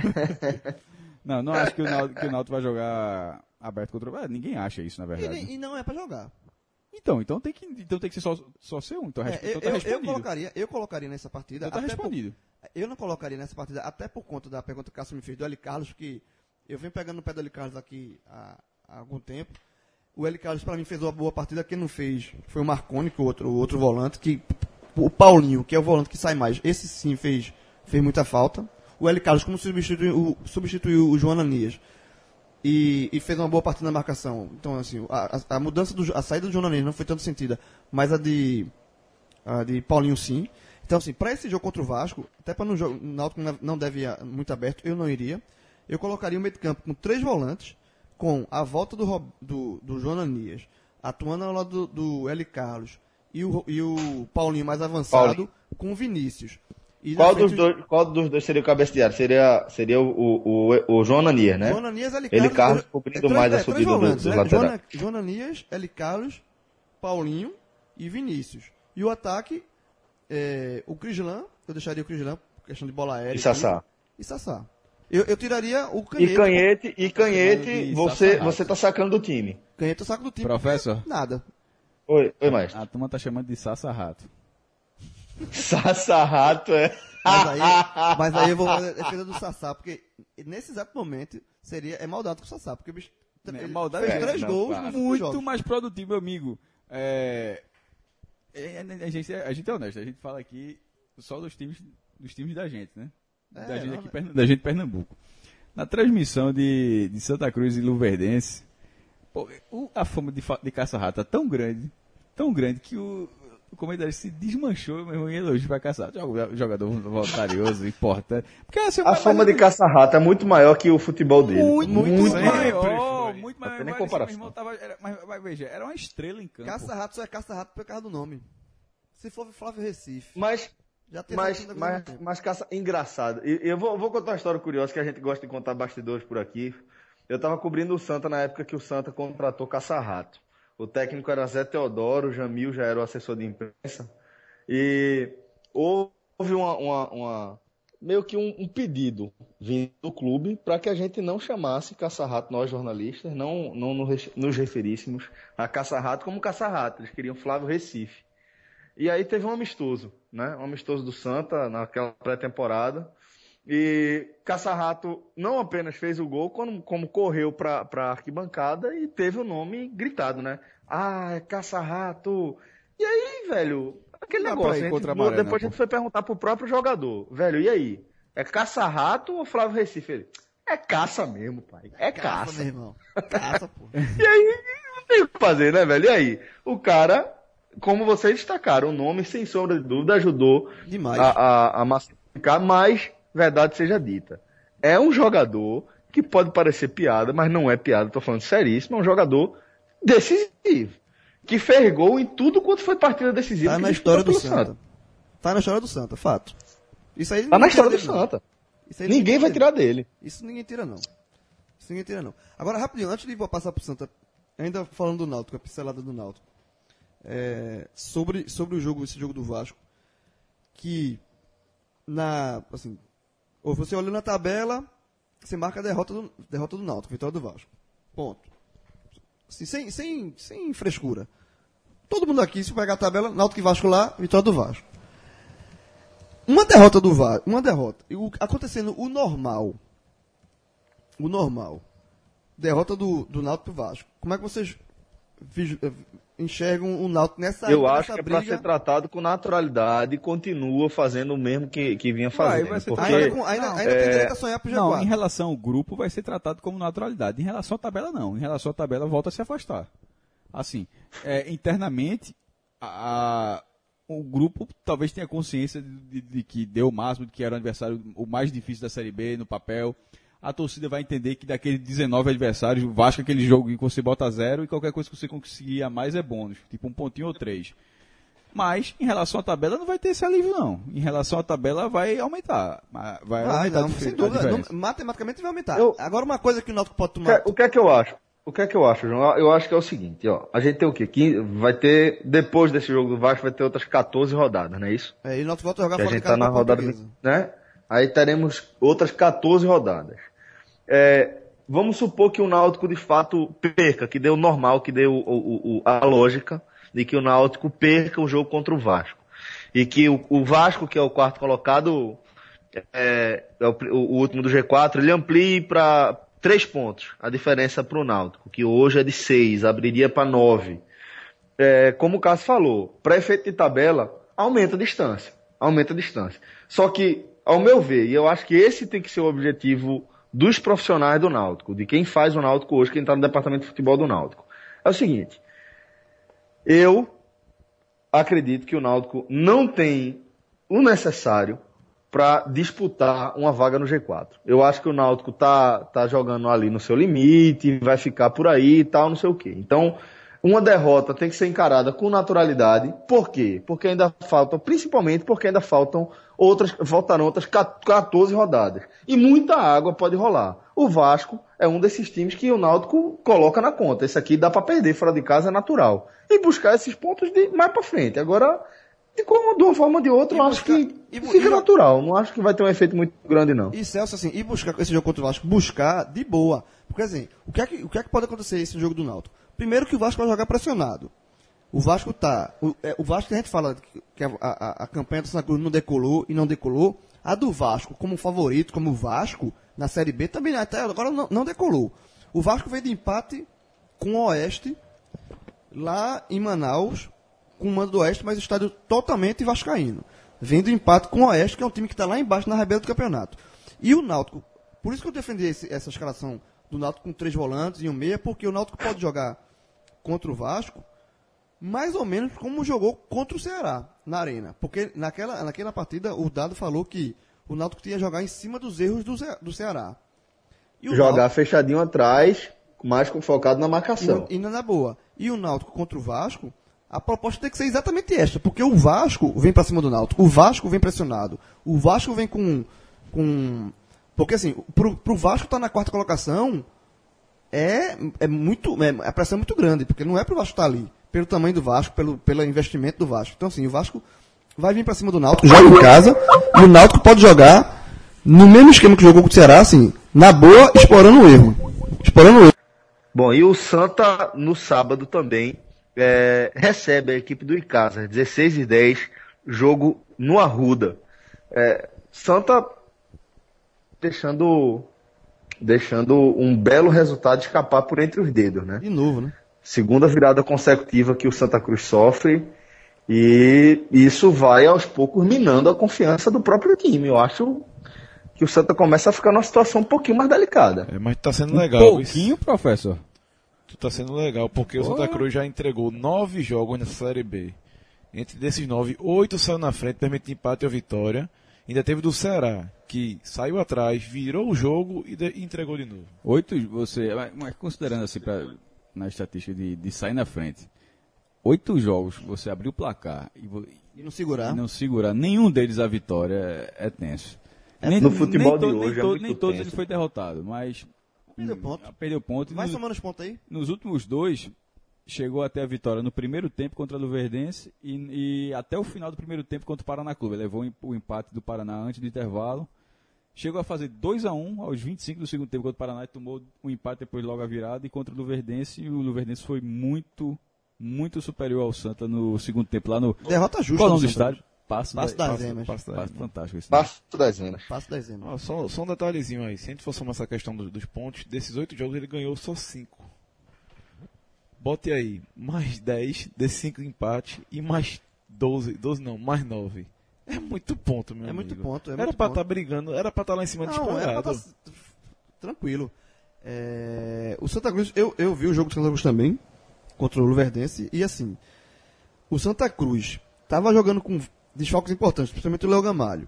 Não acho que o Náutico vai jogar aberto contra o Vasco. Ninguém acha isso, na verdade. E não é pra jogar. Então tem que ser só ser um. Então, tá respondido. Eu colocaria nessa partida. Então tá respondido. Eu não colocaria nessa partida, até por conta da pergunta que o Cássio me fez do Eli Carlos, que eu venho pegando no pé do Eli Carlos aqui há algum tempo. O Eli Carlos, pra mim, fez uma boa partida. Quem não fez foi o Marconi, que o outro volante, que o Paulinho, que é o volante que sai mais. Esse sim fez muita falta. O Eli Carlos, como substituiu o João Ananias. E fez uma boa partida na marcação. Então, assim, a mudança, a saída do João Ananias não foi tanto sentida, mas a de Paulinho sim. Então, assim, para esse jogo contra o Vasco, até para o Náutico não deve ir muito aberto, eu não iria. Eu colocaria o meio de campo com 3 volantes, com a volta do João Ananias, atuando ao lado do Eli Carlos, e o Paulinho mais avançado, com o Vinícius. E Qual dos dois seria o cabeça de área? Seria o João Ananias, né? João Ananias, Eli Carlos cobrindo mais a subida dos laterais. João Ananias, Eli Carlos, Paulinho e Vinícius. E o ataque, o Crislan, eu deixaria o Crislan, por questão de bola aérea. E Sassá. Eu tiraria o Canhete. E Canhete, você tá sacando do time. Canhete eu saco do time. Professor? Nada. Oi, maestro. A turma tá chamando de Sassa Rato. Sassa Rato, é. Mas aí eu vou fazer a defesa do Sassá, porque nesse exato momento é maldade com o Sassá, porque o bicho fez 3 gols nos muito jogos. Mais produtivo, meu amigo. A gente é honesto, a gente fala aqui só dos times da gente, né? Da gente de Pernambuco. Na transmissão de Santa Cruz e Luverdense, a fama de Caça-Rato é tão grande que o comentário se desmanchou, meu irmão, em elogio pra Caça-Rato. Jogador voluntarioso, importante. Porque, assim, a fama de Caça-Rato é muito maior que o futebol dele. Muito maior. Muito maior. Não tem nem comparação. Mas veja, era uma estrela em campo. Caça-Rato só é Caça-Rato por causa do nome. Se for Flávio Recife. Mas engraçado. Eu vou contar uma história curiosa que a gente gosta de contar bastidores por aqui. Eu tava cobrindo o Santa na época que o Santa contratou Caça-Rato. O técnico era Zé Teodoro, o Jamil já era o assessor de imprensa. E houve meio que um pedido vindo do clube para que a gente não chamasse Caça-Rato, nós jornalistas, não nos referíssemos a Caça-Rato como Caça-Rato. Eles queriam Flávio Recife. E aí teve um amistoso, né? Um amistoso do Santa naquela pré-temporada. E Caça-Rato não apenas fez o gol, como correu para a arquibancada e teve o nome gritado, né? Ah, é Caça-Rato. E aí, velho, aquele negócio. Depois a gente foi perguntar pro próprio jogador. Velho, e aí? É Caça-Rato ou Flávio Recife? Ele, é caça mesmo, pai. É caça. Meu irmão. Caça, pô. E aí, não tem o que fazer, né, velho? E aí? O cara, como vocês destacaram, o nome, sem sombra de dúvida, ajudou demais a massificar, mas verdade seja dita. É um jogador que pode parecer piada, mas não é piada, tô falando seríssimo, é um jogador decisivo, que fez gol em tudo quanto foi partida decisiva. Tá na história do Santa. Tá na história do Santa, fato. Isso aí tá na história do Santa. Ninguém vai tirar dele. Isso ninguém tira, não. Agora, rapidinho, antes de passar pro Santa, ainda falando do Náutico, a pincelada do Náutico, sobre o jogo, esse jogo do Vasco, que assim, ou você olha na tabela, você marca a derrota do Náutico, vitória do Vasco. Ponto. Assim, sem frescura. Todo mundo aqui, se pegar a tabela, Náutico e Vasco lá, vitória do Vasco. Uma derrota do Vasco, acontecendo o normal, derrota do Náutico pro Vasco. Como é que vocês enxergam o Náutico nessa Eu acho que é briga? para ser tratado com naturalidade e continua fazendo o mesmo que vinha fazendo. vai ser porque Ainda tem direito a sonhar pro G4. Não, em relação ao grupo vai ser tratado como naturalidade. Em relação à tabela, não. Em relação à tabela, volta a se afastar. Assim, internamente, o grupo talvez tenha consciência de que deu o máximo, de que era o adversário o mais difícil da Série B no papel. A torcida vai entender que daqueles 19 adversários, o Vasco é aquele jogo que você bota 0 e qualquer coisa que você conseguir a mais é bônus, tipo 1 pontinho ou 3. Mas, em relação à tabela, não vai ter esse alívio, não. Em relação à tabela, vai aumentar. Vai aumentar sem dúvida. Matematicamente vai aumentar. Agora, uma coisa que o Náutico pode tomar... O que é que eu acho? João? Eu acho que é o seguinte, ó. A gente tem o quê? Vai ter, depois desse jogo do Vasco, vai ter outras 14 rodadas, não é isso? E o Náutico volta a jogar que fora a de gente casa tá na rodada, né? Aí teremos outras 14 rodadas. Vamos supor que o Náutico de fato perca, que deu normal, que deu a lógica de que o Náutico perca o jogo contra o Vasco. E que o Vasco, que é o quarto colocado, o último do G4, ele amplie para 3 pontos a diferença para o Náutico, que hoje é de 6, abriria para 9. Como o Cássio falou, para efeito de tabela, aumenta a distância. Só que, ao meu ver, e eu acho que esse tem que ser o objetivo dos profissionais do Náutico, de quem faz o Náutico hoje, quem está no departamento de futebol do Náutico. É o seguinte, eu acredito que o Náutico não tem o necessário para disputar uma vaga no G4. Eu acho que o Náutico tá jogando ali no seu limite, vai ficar por aí e tal, não sei o quê. Então, uma derrota tem que ser encarada com naturalidade. Por quê? Porque ainda faltam, principalmente porque ainda faltarão outras 14 rodadas. E muita água pode rolar. O Vasco é um desses times que o Náutico coloca na conta. Esse aqui dá para perder fora de casa, é natural. E buscar esses pontos de mais para frente. Agora, de uma forma ou de outra, eu acho que fica natural. Não acho que vai ter um efeito muito grande, não. E Celso, assim, e buscar esse jogo contra o Vasco, buscar de boa. Porque, assim, o que é que pode acontecer esse jogo do Náutico? Primeiro que o Vasco vai jogar pressionado. O Vasco o Vasco que a gente fala que a campanha do Santa Cruz não decolou e não decolou. A do Vasco, como favorito, como o Vasco, na Série B, também até agora não decolou. O Vasco veio de empate com o Oeste, lá em Manaus, com o mando do Oeste, mas estádio totalmente vascaíno. Vem do empate com o Oeste, que é um time que está lá embaixo na rebelde do campeonato. E o Náutico, por isso que eu defendi essa escalação do Náutico com 3 volantes e um meia, porque o Náutico pode jogar contra o Vasco mais ou menos como jogou contra o Ceará na Arena. Porque naquela partida o Dado falou que o Náutico ia jogar em cima dos erros do Ceará. E o jogar Náutico, fechadinho atrás, mais focado na marcação. E na boa. E o Náutico contra o Vasco, a proposta tem que ser exatamente esta. Porque o Vasco vem pra cima do Náutico. O Vasco vem pressionado. O Vasco vem com porque assim, pro Vasco estar na 4ª colocação, a pressão é muito grande. Porque não é pro Vasco estar ali. Pelo tamanho do Vasco, pelo investimento do Vasco. Então, assim, o Vasco vai vir pra cima do Náutico, joga em casa, e o Náutico pode jogar no mesmo esquema que jogou com o Ceará, assim, na boa, explorando o erro. Bom, e o Santa, no sábado também, recebe a equipe do Icasa, 16h10, jogo no Arruda. Santa deixando um belo resultado escapar por entre os dedos, né? De novo, né? Segunda virada consecutiva que o Santa Cruz sofre, e isso vai aos poucos minando a confiança do próprio time. Eu acho que o Santa começa a ficar numa situação um pouquinho mais delicada. Mas tá sendo legal. Pouquinho, professor? Tu tá sendo legal, porque o Santa Cruz já entregou 9 jogos na Série B. Entre desses 9, 8 saiu na frente, permitindo empate ou vitória. Ainda teve do Ceará, que saiu atrás, virou o jogo e entregou de novo. 8, mas considerando assim, na estatística de sair na frente, 8 jogos, você abrir o placar e não segurar. Nenhum deles a vitória é tenso. No futebol de hoje é muito nem todos tenso. ele foi derrotado, mas perdeu ponto. Vai somando os pontos aí. Nos últimos 2, chegou até a vitória no primeiro tempo contra a Luverdense e até o final do primeiro tempo contra o Paraná Clube. Levou o empate do Paraná antes do intervalo. Chegou a fazer 2-1 aos 25 do segundo tempo contra o Paraná e tomou um empate depois logo a virada. E contra o Luverdense, foi muito, muito superior ao Santa no segundo tempo lá no... Derrota justa. Qual é o nome do estádio? Passo das Emas. Passo Passo fantástico esse. Passo das Emas. Passo das Emas. Ó, só um detalhezinho aí. Se a gente for somar essa questão dos pontos, desses 8 jogos ele ganhou só 5. Bote aí, mais 10 desses 5 empates e mais 12 não, mais 9. É muito ponto, meu É amigo. muito ponto. Era pra estar brigando, era pra estar lá em cima Não, era pra disparado. tá tranquilo. O Santa Cruz, eu vi o jogo do Santa Cruz também, contra o Luverdense, e assim, o Santa Cruz tava jogando com desfalques importantes, principalmente o Léo Gamalho.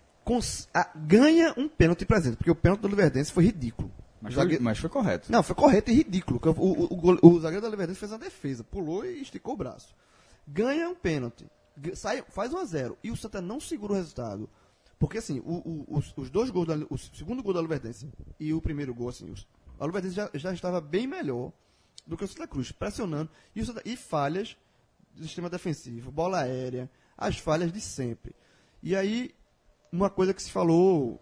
Ganha um pênalti presente, porque o pênalti do Luverdense foi ridículo. Mas foi correto. Não, foi correto e ridículo. O zagueiro da Luverdense fez uma defesa, pulou e esticou o braço. Ganha um pênalti, faz 1-0, e o Santa não segura o resultado. Porque assim, os dois gols, o segundo gol da Luverdense e o primeiro gol, assim, a Luverdense já estava bem melhor do que o Santa Cruz, pressionando, e falhas do sistema defensivo, bola aérea, as falhas de sempre. E aí, uma coisa que se falou,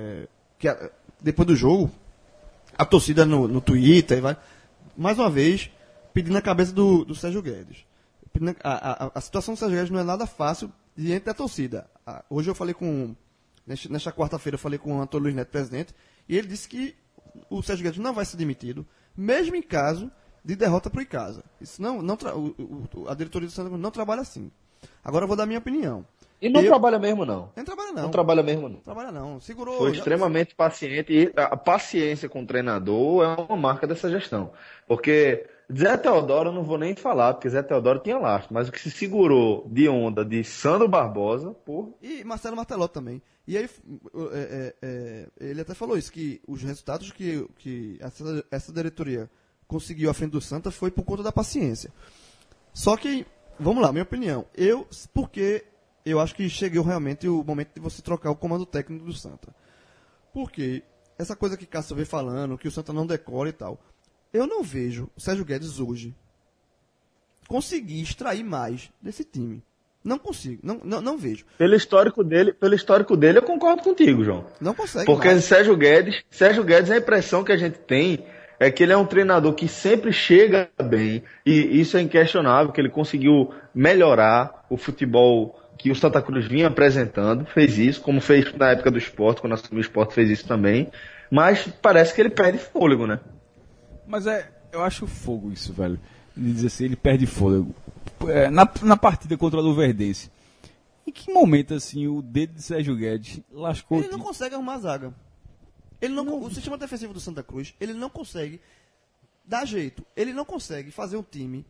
depois do jogo, a torcida no Twitter, mais uma vez, pedindo a cabeça do Sérgio Guedes. A situação do Sérgio Guedes não é nada fácil diante da torcida. Hoje eu falei nesta quarta-feira eu falei com o Antônio Luiz Neto, presidente, e ele disse que o Sérgio Guedes não vai ser demitido, mesmo em caso de derrota para o Icasa. Isso a diretoria do Santa Cruz não trabalha assim. Agora eu vou dar a minha opinião. E não trabalha mesmo, não. Não trabalha não. Não trabalha mesmo, não. Trabalha não. Segurou. Foi extremamente paciente e a paciência com o treinador é uma marca dessa gestão. Porque Zé Teodoro eu não vou nem falar, porque Zé Teodoro tinha lastro, mas o que se segurou de onda de Sandro Barbosa, porra. E Marcelo Martelotto também. E aí, ele até falou isso, que os resultados que essa diretoria conseguiu à frente do Santa foi por conta da paciência. Só que, vamos lá, minha opinião. Porque eu acho que chegou realmente o momento de você trocar o comando técnico do Santa. Porque essa coisa que Cássio vem falando, que o Santa não decora e tal, eu não vejo o Sérgio Guedes hoje conseguir extrair mais desse time. Não consigo, não vejo. Pelo histórico dele, eu concordo contigo, João. Não consegue. Porque mais. Sérgio Guedes, a impressão que a gente tem é que ele é um treinador que sempre chega bem, e isso é inquestionável, que ele conseguiu melhorar o futebol que o Santa Cruz vinha apresentando, fez isso, como fez na época do Sport, quando assumiu o Sport fez isso também, mas parece que ele perde fôlego, né? Mas eu acho fogo isso, velho. Ele diz assim, ele perde fôlego. Na partida contra o Luverdense, em que momento, assim, o dedo de Sérgio Guedes lascou... Ele não consegue arrumar a zaga. O sistema defensivo do Santa Cruz, ele não consegue dar jeito. Ele não consegue fazer um time...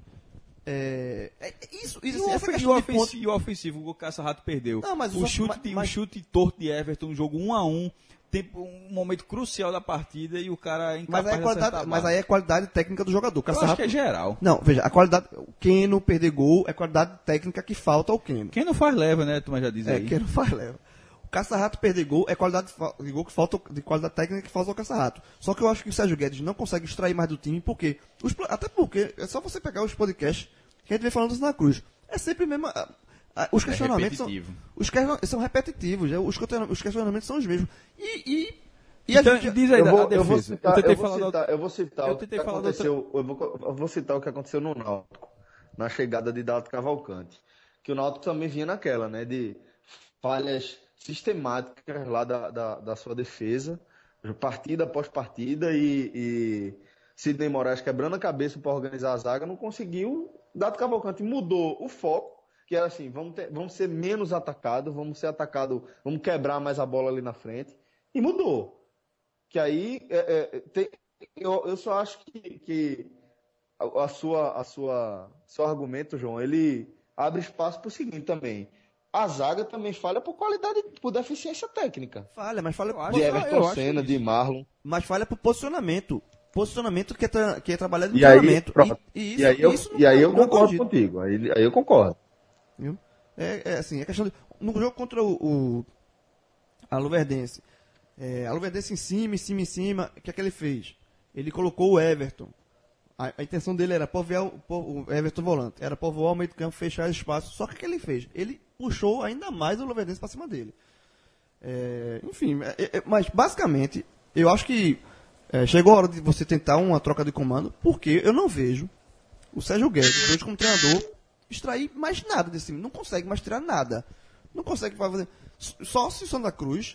E o ofensivo, o Caça-Rato perdeu. Não, mas o chute torto de Everton, um jogo 1-1, tem um momento crucial da partida e o cara é incapaz de acertar a bola. Mas aí é qualidade técnica do jogador. Eu acho que é geral. Não, veja, a qualidade... O Keno perder gol é qualidade técnica que falta ao Keno. Quem não faz leva, né? Tu já diz aí. Quem não faz leva. O Caça-Rato perder gol é qualidade de gol que falta, de qualidade técnica que falta ao Caça-Rato. Só que eu acho que o Sérgio Guedes não consegue extrair mais do time, porque... Até porque é só você pegar os podcasts que a gente vem falando do Santa Cruz. É sempre mesmo... Os questionamentos são repetitivos. Os questionamentos são os mesmos. Então, diz aí a defesa. Eu vou citar o que aconteceu no Náutico, na chegada de Dalton Cavalcante. Que o Náutico também vinha naquela, né? De falhas sistemáticas lá da sua defesa, partida após partida, e Sidney Moraes quebrando a cabeça para organizar a zaga, não conseguiu. Dalton Cavalcante mudou o foco, que era assim, vamos ser menos atacados, vamos quebrar mais a bola ali na frente, e mudou. Que aí, eu só acho que seu argumento, João, ele abre espaço para o seguinte também. A zaga também falha por qualidade, por deficiência técnica. Mas falha de Everton Senna, de Marlon. Mas falha por posicionamento. Posicionamento que é trabalhado no treinamento. E aí eu concordo contigo. Aí eu concordo. Viu? Assim, é questão de... No jogo contra a Luverdense. A Luverdense em cima, o que é que ele fez? Ele colocou o Everton. A intenção dele era povoar o Everton volante. Era povoar o meio do campo, fechar espaço. Só que o que ele fez? Ele puxou ainda mais o Luverdense para cima dele. Mas basicamente, eu acho que chegou a hora de você tentar uma troca de comando, porque eu não vejo o Sérgio Guedes, hoje como treinador, extrair mais nada desse time. Não consegue mais tirar nada. Não consegue fazer. Só se o Santa Cruz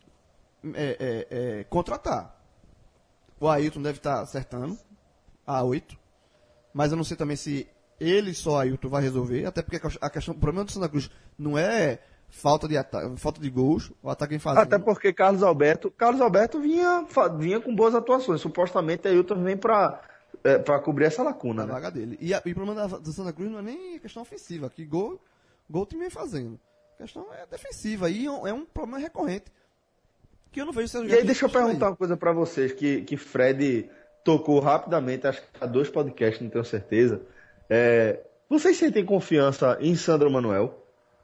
contratar. O Ailton deve estar acertando a 8. Mas eu não sei também se ele só Ailton vai resolver. Até porque o problema do Santa Cruz não é falta de gols, o ataque em fazenda. Até porque Carlos Alberto vinha com boas atuações. Supostamente Ailton vem para cobrir essa lacuna, né? Vaga dele. E o problema do Santa Cruz não é nem questão ofensiva, que gol o time vem fazendo. A questão é defensiva, e é um problema recorrente. Que eu não vejo E aí, deixa eu perguntar uma coisa para vocês, que Fred tocou rapidamente, acho que há 2 podcasts, não tenho certeza. Vocês sentem confiança em Sandro Manuel?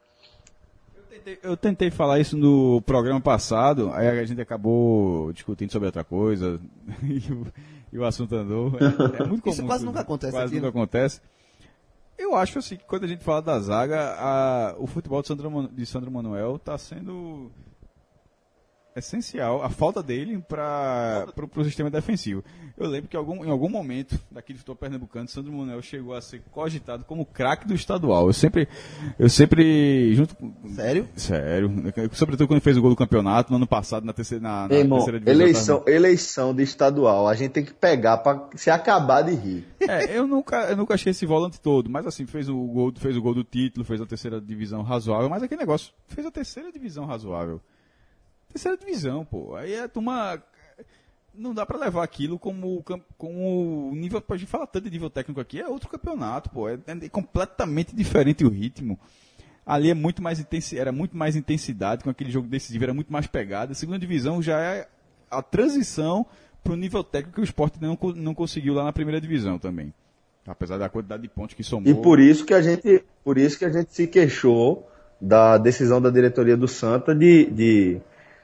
Eu tentei falar isso no programa passado, aí a gente acabou discutindo sobre outra coisa, e o assunto andou. É muito comum. Isso quase nunca acontece quase aqui, nunca né? acontece. Eu acho assim, que quando a gente fala da zaga, o futebol de Sandro Manuel está sendo essencial, a falta dele para o sistema defensivo. Eu lembro que em algum momento daquele futebol pernambucano, Sandro Manuel chegou a ser cogitado como craque do estadual. Eu sempre junto com... Sério? Sério. Sobretudo quando fez o gol do campeonato no ano passado na terceira divisão. Eleição de estadual, a gente tem que pegar para se acabar de rir. Eu nunca achei esse volante todo, mas assim, fez o gol do título, fez a terceira divisão razoável, mas aquele negócio, fez a terceira divisão razoável. Terceira divisão, pô. Aí a turma... Não dá pra levar aquilo como nível... A gente fala tanto de nível técnico aqui, é outro campeonato, pô. É completamente diferente o ritmo. Ali era muito mais intensidade, com aquele jogo decisivo, era muito mais pegada. A segunda divisão já é a transição pro nível técnico que o Sport não conseguiu lá na primeira divisão também. Apesar da quantidade de pontos que somou. E por isso que a gente se queixou da decisão da diretoria do Santa de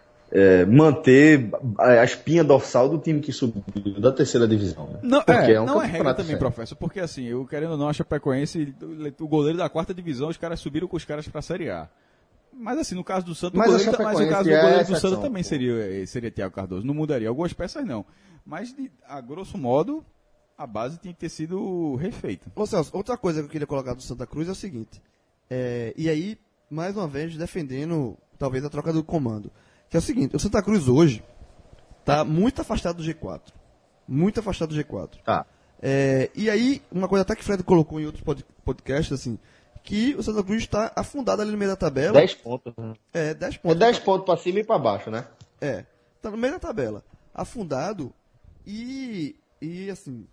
manter a espinha dorsal do time que subiu da terceira divisão. Né? Não é regra também, professor, porque assim, eu querendo ou não, a Chapecoense, o goleiro da 4ª divisão, os caras subiram com os caras para a Série A. Mas assim, no caso do Santa, o caso do goleiro do Santa também seria Thiago Cardoso. Não mudaria, algumas peças não. Mas, a grosso modo, a base tinha que ter sido refeita. Ô Celso, outra coisa que eu queria colocar do Santa Cruz é o seguinte, e aí, mais uma vez, defendendo, talvez, a troca do comando. Que é o seguinte, o Santa Cruz hoje está muito afastado do G4. Muito afastado do G4. Tá. E aí, uma coisa até que o Fred colocou em outros podcasts, assim, que o Santa Cruz está afundado ali no meio da tabela. 10 pontos. Né? 10 pontos. 10 pontos para cima e para baixo, né? Está no meio da tabela. Afundado e assim,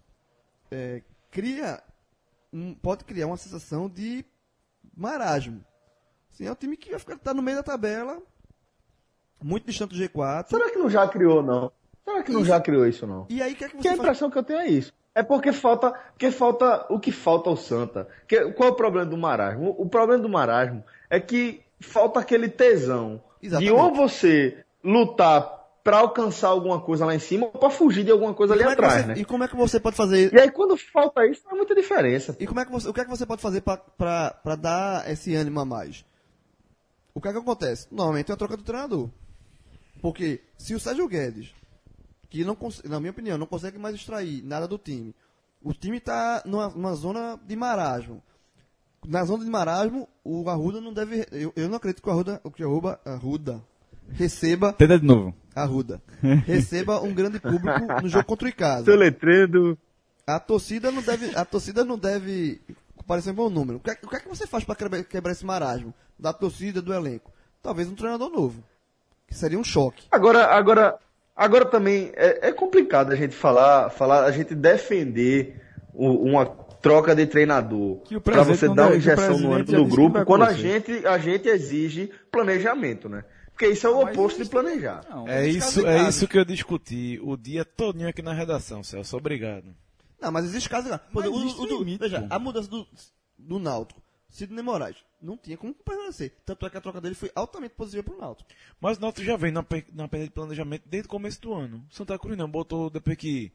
pode criar uma sensação de marasmo. Assim, é um time que vai ficar no meio da tabela, muito distante do G4. Será que não já criou, não? Será que não já criou isso, não? E aí, o que é que você Porque a impressão que eu tenho é isso. É porque falta o que falta ao Santa. Qual é o problema do marasmo? O problema do marasmo é que falta aquele tesão. Exatamente. De ou você lutar para alcançar alguma coisa lá em cima ou para fugir de alguma coisa ali atrás, né? E como é que você pode fazer... E aí quando falta isso, não é muita diferença. E o que é que você pode fazer para dar esse ânimo a mais? O que é que acontece? Normalmente é a troca do treinador. Porque se o Sérgio Guedes, que não, na minha opinião, não consegue mais extrair nada do time, o time está numa zona de marasmo. Na zona de marasmo, o Arruda não deve... Eu não acredito que o Arruda receba... Tenta de novo. Arruda. Receba um grande público no jogo contra o Icasa. Soletrando. A torcida não deve parecer um bom número. O que é que você faz para quebrar esse marasmo da torcida, do elenco? Talvez um treinador novo. Que seria um choque. Agora também é complicado a gente a gente defender uma troca de treinador para você dar uma injeção no ânimo do grupo quando a gente exige planejamento, né? Porque isso é o oposto de planejar. Não, é isso que eu discuti o dia todinho aqui na redação, Celso. Obrigado. Não, mas existe casos... Veja, a mudança do Náutico, Sidney Moraes, não tinha como permanecer. Tanto é que a troca dele foi altamente positiva pro Náutico. Mas o Náutico já vem na perda de planejamento desde o começo do ano. Santa Cruz não, botou depois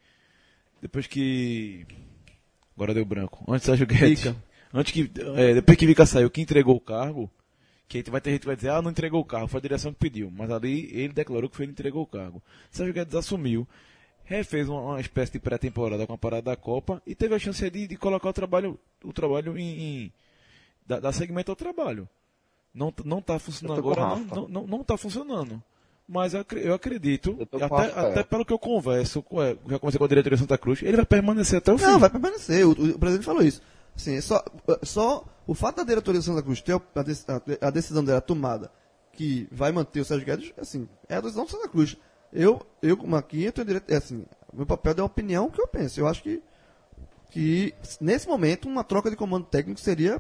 que... Agora deu branco. Antes do Sérgio Guedes. Depois que Vica saiu, que entregou o cargo, que vai ter gente que vai dizer, não entregou o cargo, foi a direção que pediu. Mas ali ele declarou que foi ele que entregou o cargo. Sérgio Guedes assumiu, refez uma espécie de pré-temporada com a parada da Copa e teve a chance de colocar o trabalho dar segmento ao trabalho. Não tá funcionando Eu tô com agora, Rafa. não tá funcionando. Mas eu acredito, Eu tô com o Rafael. até pelo que eu converso, já conversei com a diretoria de Santa Cruz, ele vai permanecer até o fim. Não, vai permanecer. O presidente falou isso. Assim, só o fato da diretoria de Santa Cruz ter a decisão dela tomada, que vai manter o Sérgio Guedes, assim, é a decisão do Santa Cruz. Eu como aqui, eu tenho direito, assim, meu papel é dar uma opinião que eu penso. Eu acho que nesse momento, uma troca de comando técnico seria,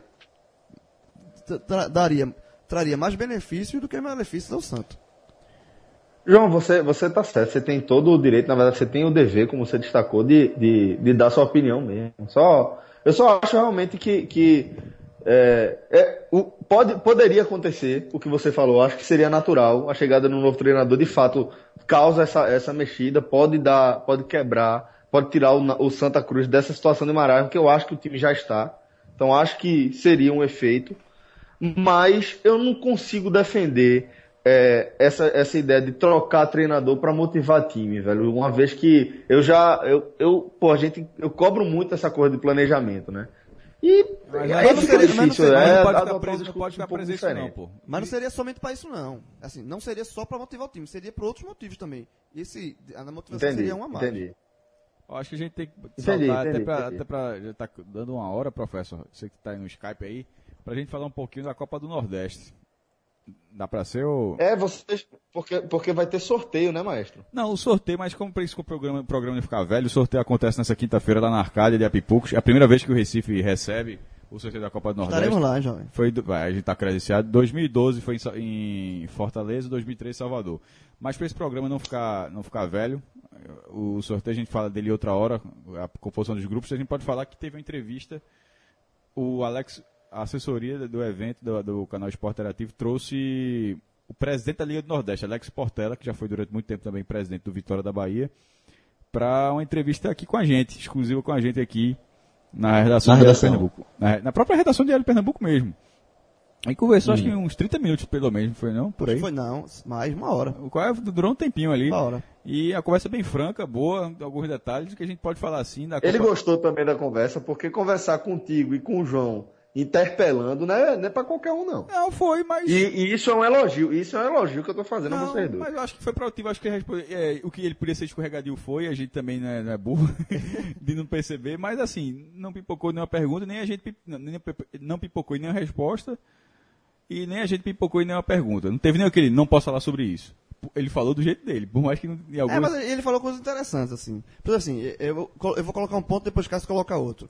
traria mais benefícios do que malefícios ao Santos. João, você tá certo, você tem todo o direito, na verdade você tem o dever, como você destacou, de dar sua opinião mesmo. Eu só acho realmente que poderia acontecer o que você falou, acho que seria natural, a chegada de um novo treinador de fato causa essa mexida, pode quebrar, pode tirar o Santa Cruz dessa situação de marasmo, que eu acho que o time já está. Então acho que seria um efeito, mas eu não consigo defender essa ideia de trocar treinador para motivar time, velho. Uma vez que eu cobro muito essa coisa de planejamento, né? E aí fica difícil, não pode ficar preso isso não, pô. Mas não seria somente para isso, não. Assim, não seria só para motivar o time, seria por outros motivos também. A motivação seria uma mais. Entendi. Eu acho que a gente tem que saltar até pra já tá dando uma hora, professor, você que tá aí no Skype aí, pra gente falar um pouquinho da Copa do Nordeste. Dá pra ser ou... vocês... Porque vai ter sorteio, né, maestro? Não, o sorteio, mas como para isso que o programa não ficar velho, o sorteio acontece nessa quinta-feira lá na Arcádia de Apipucos. É a primeira vez que o Recife recebe o sorteio da Copa do Nordeste. Estaremos lá, jovem. A gente tá credenciado. 2012 foi em Fortaleza, 2013 em Salvador. Mas para esse programa não ficar velho, o sorteio a gente fala dele outra hora, a composição dos grupos, a gente pode falar que teve uma entrevista, o Alex... A assessoria do evento do canal Esporte Interativo trouxe o presidente da Liga do Nordeste, Alex Portela, que já foi durante muito tempo também presidente do Vitória da Bahia, para uma entrevista aqui com a gente, exclusiva com a gente aqui na redação do Diário de Pernambuco. Na própria redação do Diário de Pernambuco mesmo. E conversou acho que uns 30 minutos pelo menos, foi não? Por aí? Foi não, mais uma hora. O qual durou um tempinho ali. Uma hora. E a conversa é bem franca, boa, alguns detalhes que a gente pode falar assim. Ele gostou também da conversa, porque conversar contigo e com o João interpelando, não é pra qualquer um, não. Não, foi, mas... E isso é um elogio, que eu tô fazendo a vocês dois. Mas eu acho que foi produtivo, acho que o que ele podia ser escorregadio foi, a gente também não é burro de não perceber, mas assim, não pipocou nenhuma pergunta, nem a gente não pipocou em nenhuma resposta, e nem a gente pipocou em nenhuma pergunta. Não teve nem aquele, não posso falar sobre isso. Ele falou do jeito dele, por mais que em alguns... mas ele falou coisas interessantes, assim. Por assim, eu vou colocar um ponto, depois Cássio coloca outro.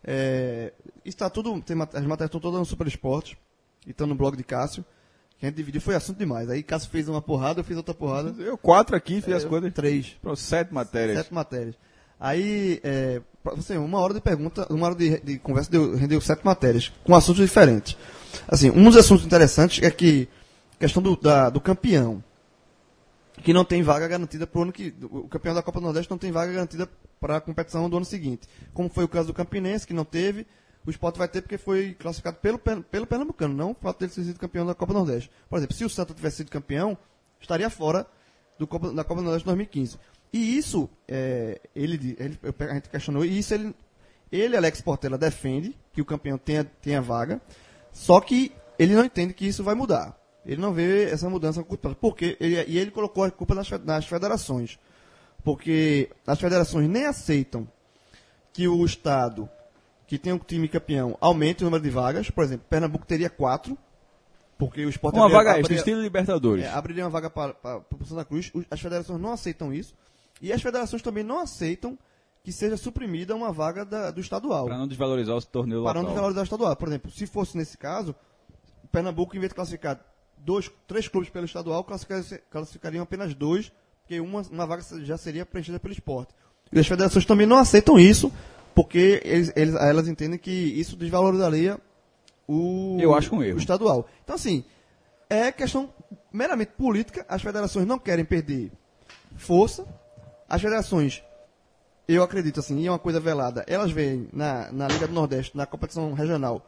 Está tudo, as matérias estão todas no Super Esporte e estão no blog de Cássio, que a gente dividiu, foi assunto demais. Aí Cássio fez uma porrada, eu fiz outra porrada. Eu 4 aqui, fiz as coisas. 3. Pronto, 7 matérias. 7 matérias. Aí, assim, uma hora de pergunta, uma hora de conversa rendeu 7 matérias, com assuntos diferentes. Assim, um dos assuntos interessantes é que a questão do campeão, que não tem vaga garantida para o ano que... O campeão da Copa do Nordeste não tem vaga garantida para a competição do ano seguinte. Como foi o caso do Campinense, que não teve, o Sport vai ter porque foi classificado pelo Pernambucano, não o fato dele ter sido campeão da Copa do Nordeste. Por exemplo, se o Santa tivesse sido campeão, estaria fora da Copa do Nordeste 2015. E isso, a gente questionou, e isso ele, Alex Portela, defende que o campeão tenha vaga, só que ele não entende que isso vai mudar. Ele não vê essa mudança culpa, porque ele colocou a culpa nas federações. Porque as federações nem aceitam que o Estado, que tem um time campeão, aumente o número de vagas. Por exemplo, Pernambuco teria 4, porque o Sport... Uma vaga extra, estilo Libertadores. Abriria uma vaga para o Santa Cruz. As federações não aceitam isso. E as federações também não aceitam que seja suprimida uma vaga do estadual. Para não desvalorizar o torneio local. Para não desvalorizar o estadual. Por exemplo, se fosse nesse caso, o Pernambuco, em vez de classificar 3 clubes pelo estadual, classificariam apenas 2, porque uma vaga já seria preenchida pelo Sport. E as federações também não aceitam isso, porque elas entendem que isso desvalorizaria Eu acho um erro. o estadual. Então, assim, é questão meramente política. As federações não querem perder força. As federações, eu acredito, assim, e é uma coisa velada, elas veem na Liga do Nordeste, na competição regional,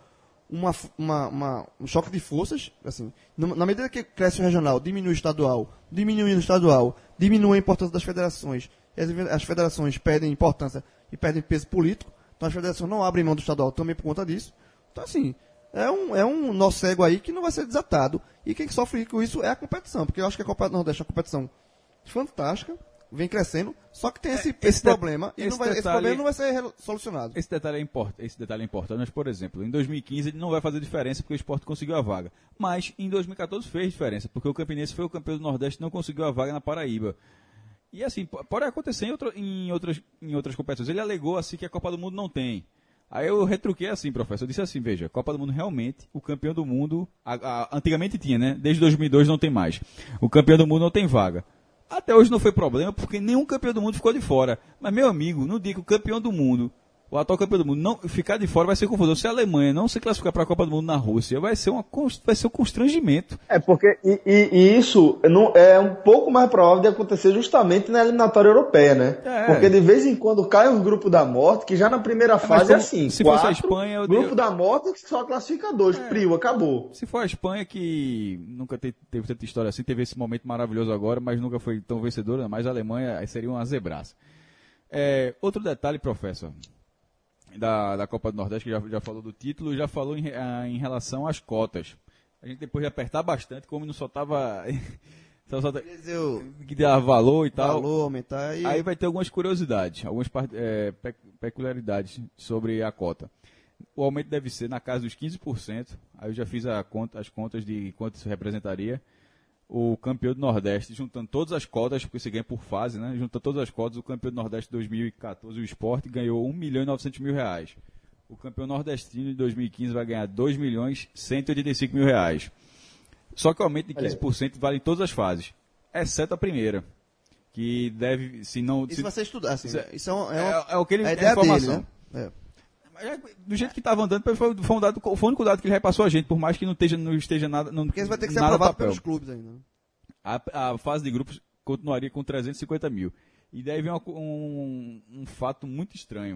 um choque de forças, assim, na medida que cresce o regional, diminui o estadual, diminuindo o estadual, diminui a importância das federações, as federações perdem importância e perdem peso político, então as federações não abrem mão do estadual também por conta disso. Então, assim, é um nó cego aí que não vai ser desatado. E quem sofre com isso é a competição, porque eu acho que a Copa do Nordeste é uma competição fantástica, vem crescendo, só que tem esse problema, e esse problema não vai ser solucionado. Esse detalhe é importante, mas, por exemplo, em 2015 ele não vai fazer diferença porque o Sport conseguiu a vaga. Mas em 2014 fez diferença, porque o Campinense foi o campeão do Nordeste e não conseguiu a vaga na Paraíba. E assim, pode acontecer em outras competições. Ele alegou assim que a Copa do Mundo não tem. Aí eu retruquei assim, professor. Eu disse assim, veja, Copa do Mundo realmente, o campeão do mundo, antigamente tinha, né? Desde 2002 não tem mais. O campeão do mundo não tem vaga. Até hoje não foi problema, porque nenhum campeão do mundo ficou de fora. Mas, meu amigo, no dia que o campeão do mundo, o atual campeão do mundo, não ficar de fora, vai ser confusão. Se a Alemanha não se classificar para a Copa do Mundo na Rússia, vai ser um constrangimento. Porque e isso não, é um pouco mais provável de acontecer justamente na eliminatória europeia, né? Porque de vez em quando cai os grupos da morte, que já na primeira fase é assim. Se fosse a Espanha... Grupo da morte que só classifica 2, frio, acabou. Se for a Espanha, que nunca teve tanta história assim, teve esse momento maravilhoso agora, mas nunca foi tão vencedora, mas a Alemanha seria uma zebraça. Outro detalhe, professor... Da Copa do Nordeste, que já falou do título, já falou em relação às cotas. A gente depois de apertar bastante, como não soltava que dava valor e tal. Valor, aumentar e... Aí vai ter algumas curiosidades, algumas peculiaridades sobre a cota. O aumento deve ser na casa dos 15%. Aí eu já fiz as contas de quanto isso representaria. O campeão do Nordeste, juntando todas as cotas, porque você ganha por fase, né? Juntando todas as cotas, o campeão do Nordeste de 2014, o Sport, ganhou R$1.900.000. O campeão nordestino de 2015 vai ganhar R$2.185.000. Só que o aumento de 15% vale em todas as fases, exceto a primeira, que deve, se não... Isso vai ser estudado, assim, isso é o que ele... É a ideia informação. dele, né? Do jeito que estava andando, foi o único dado que ele repassou a gente, por mais que não esteja nada. Porque isso vai ter que ser aprovado pelos clubes ainda. Né? A fase de grupos continuaria com 350 mil. E daí vem um fato muito estranho.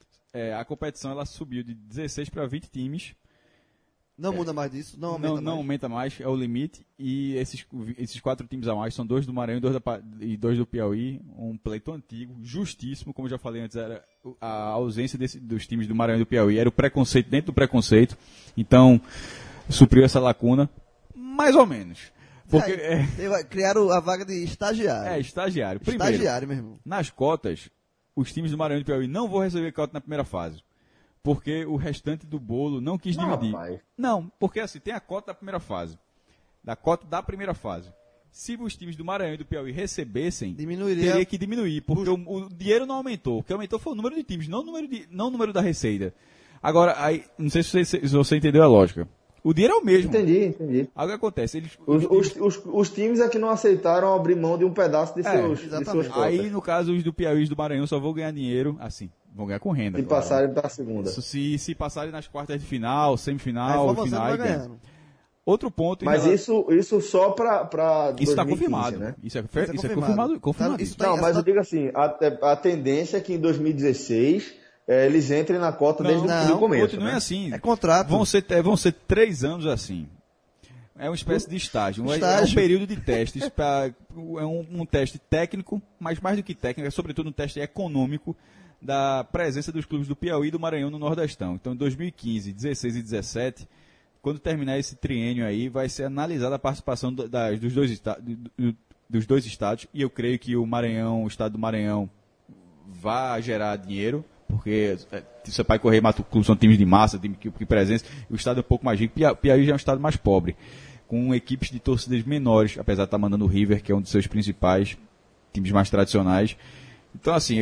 A competição ela subiu de 16 para 20 times. Não muda mais disso, não aumenta mais, é o limite. E esses 4 times a mais são 2 do Maranhão e 2 do Piauí. Um pleito antigo, justíssimo, como eu já falei antes, era a ausência dos times do Maranhão e do Piauí. Era o preconceito dentro do preconceito. Então, supriu essa lacuna, mais ou menos. Porque, criaram a vaga de estagiário. Estagiário. Primeiro, estagiário, meu irmão. Nas cotas, os times do Maranhão e do Piauí não vão receber cota na primeira fase. Porque o restante do bolo não quis dividir. Rapaz. Não, porque assim, tem a cota da primeira fase. Da cota da primeira fase. Se os times do Maranhão e do Piauí recebessem, teria que diminuir, porque o dinheiro não aumentou. O que aumentou foi o número de times, não o número da receita. Agora, aí, não sei se você entendeu a lógica. O dinheiro é o mesmo. Entendi. Aí o que acontece? Os times é que não aceitaram abrir mão de um pedaço de seus cotas. Aí, no caso, os do Piauí e do Maranhão só vão ganhar dinheiro, assim, vão ganhar com renda. Se passarem para a segunda. Se passarem nas quartas de final, semifinal, final, ganhando. Outro ponto... Mas isso só para isso está confirmado, né? Isso é confirmado. Não, mas eu digo assim, a tendência é que em 2016... eles entrem na cota desde o começo. Não é assim. É contrato. Vão ser 3 anos assim. É uma espécie de estágio. É um período de testes. É um teste técnico, mas mais do que técnico, é sobretudo um teste econômico da presença dos clubes do Piauí e do Maranhão no Nordestão. Então, em 2015, 16 e 17, quando terminar esse triênio aí, vai ser analisada a participação dos dois estados. E eu creio que o estado do Maranhão vai gerar dinheiro, porque Sampaio Correia e Mato Clube são times de massa, time que presença, e o estado é um pouco mais rico. Piauí já é um estado mais pobre, com equipes de torcidas menores, apesar de estar mandando o River, que é um dos seus principais times mais tradicionais. Então, assim,